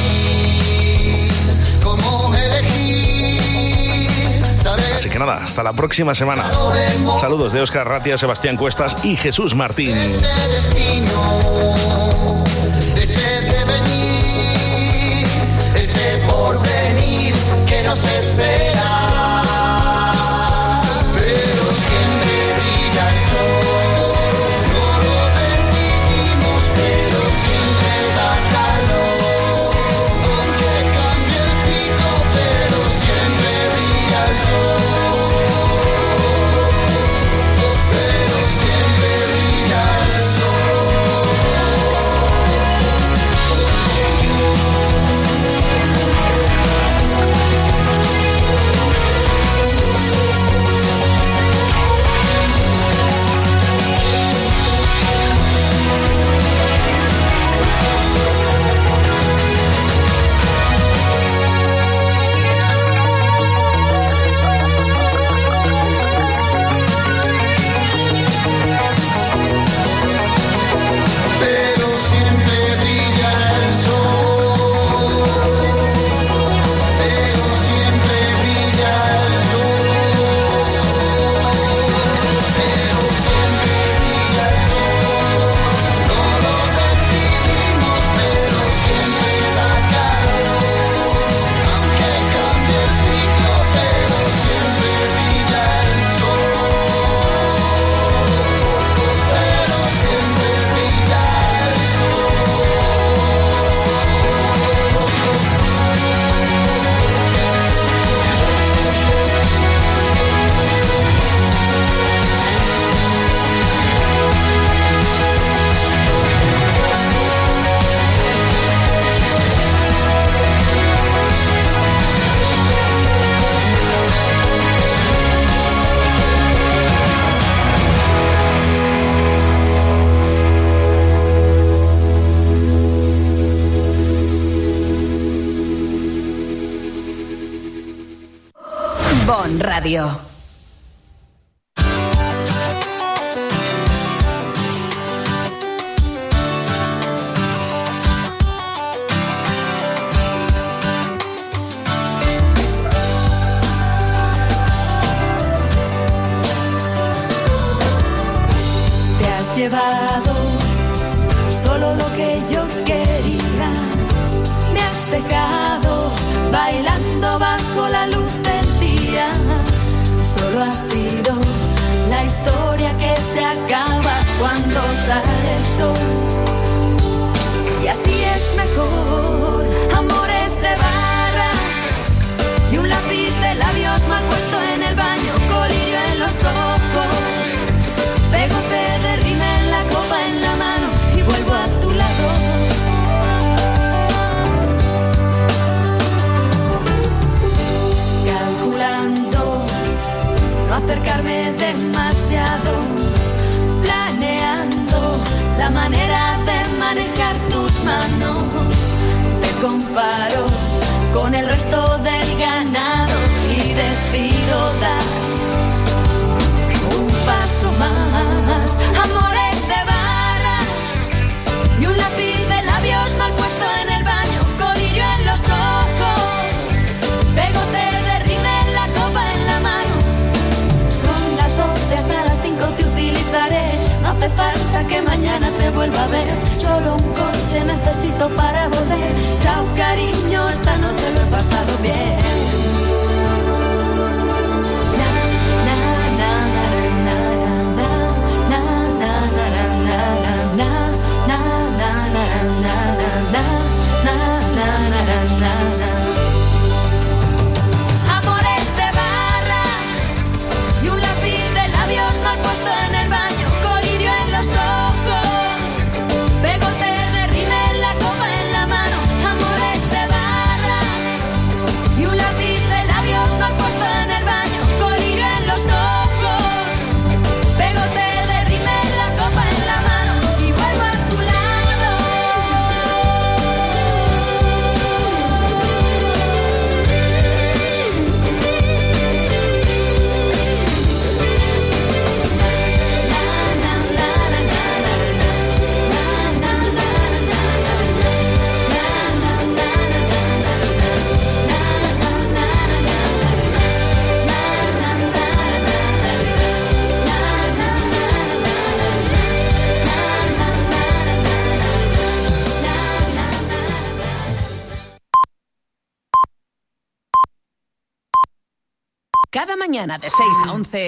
Así que nada, hasta la próxima semana. Saludos de Óscar Ratia, Sebastián Cuestas y Jesús Martín. Ese destino, ese devenir, ese porvenir que nos espera. Pero siempre brilla el sol. No lo decidimos, pero siempre da calor. Aunque cambie el ciclo, pero siempre brilla el sol. Bon Radio. Te has llevado solo lo que yo quería. Me has dejado bailando bajo la luz del día. Solo ha sido la historia que se acaba cuando sale el sol. Y así es mejor, amores de barra y un lápiz de labios mal puesto en el baño, colirio en los ojos, pegote de rímel, la copa en la mano y vuelvo a tu lado. Calculando no acercarme demasiado, planeando la manera de manejar tus manos. Te comparo con el resto del ganado y decido dar un paso más. Amores de barra y un lápiz de labios mal puesto en el baño, colirio en los ojos, pegote Solo un coche necesito para volver. Chao cariño, esta noche lo he pasado bien. Amores de barra y un lápiz de labios mal puesto en el baño, colirio en los ojos, pegote de rímel, la copa en la mano. Amores de barra y un lápiz de labios mal puesto en el baño, colirio en los ojos, pegote de rímel, la copa en la mano. Y vuelvo a tu lado. Cada mañana de 6 a 11.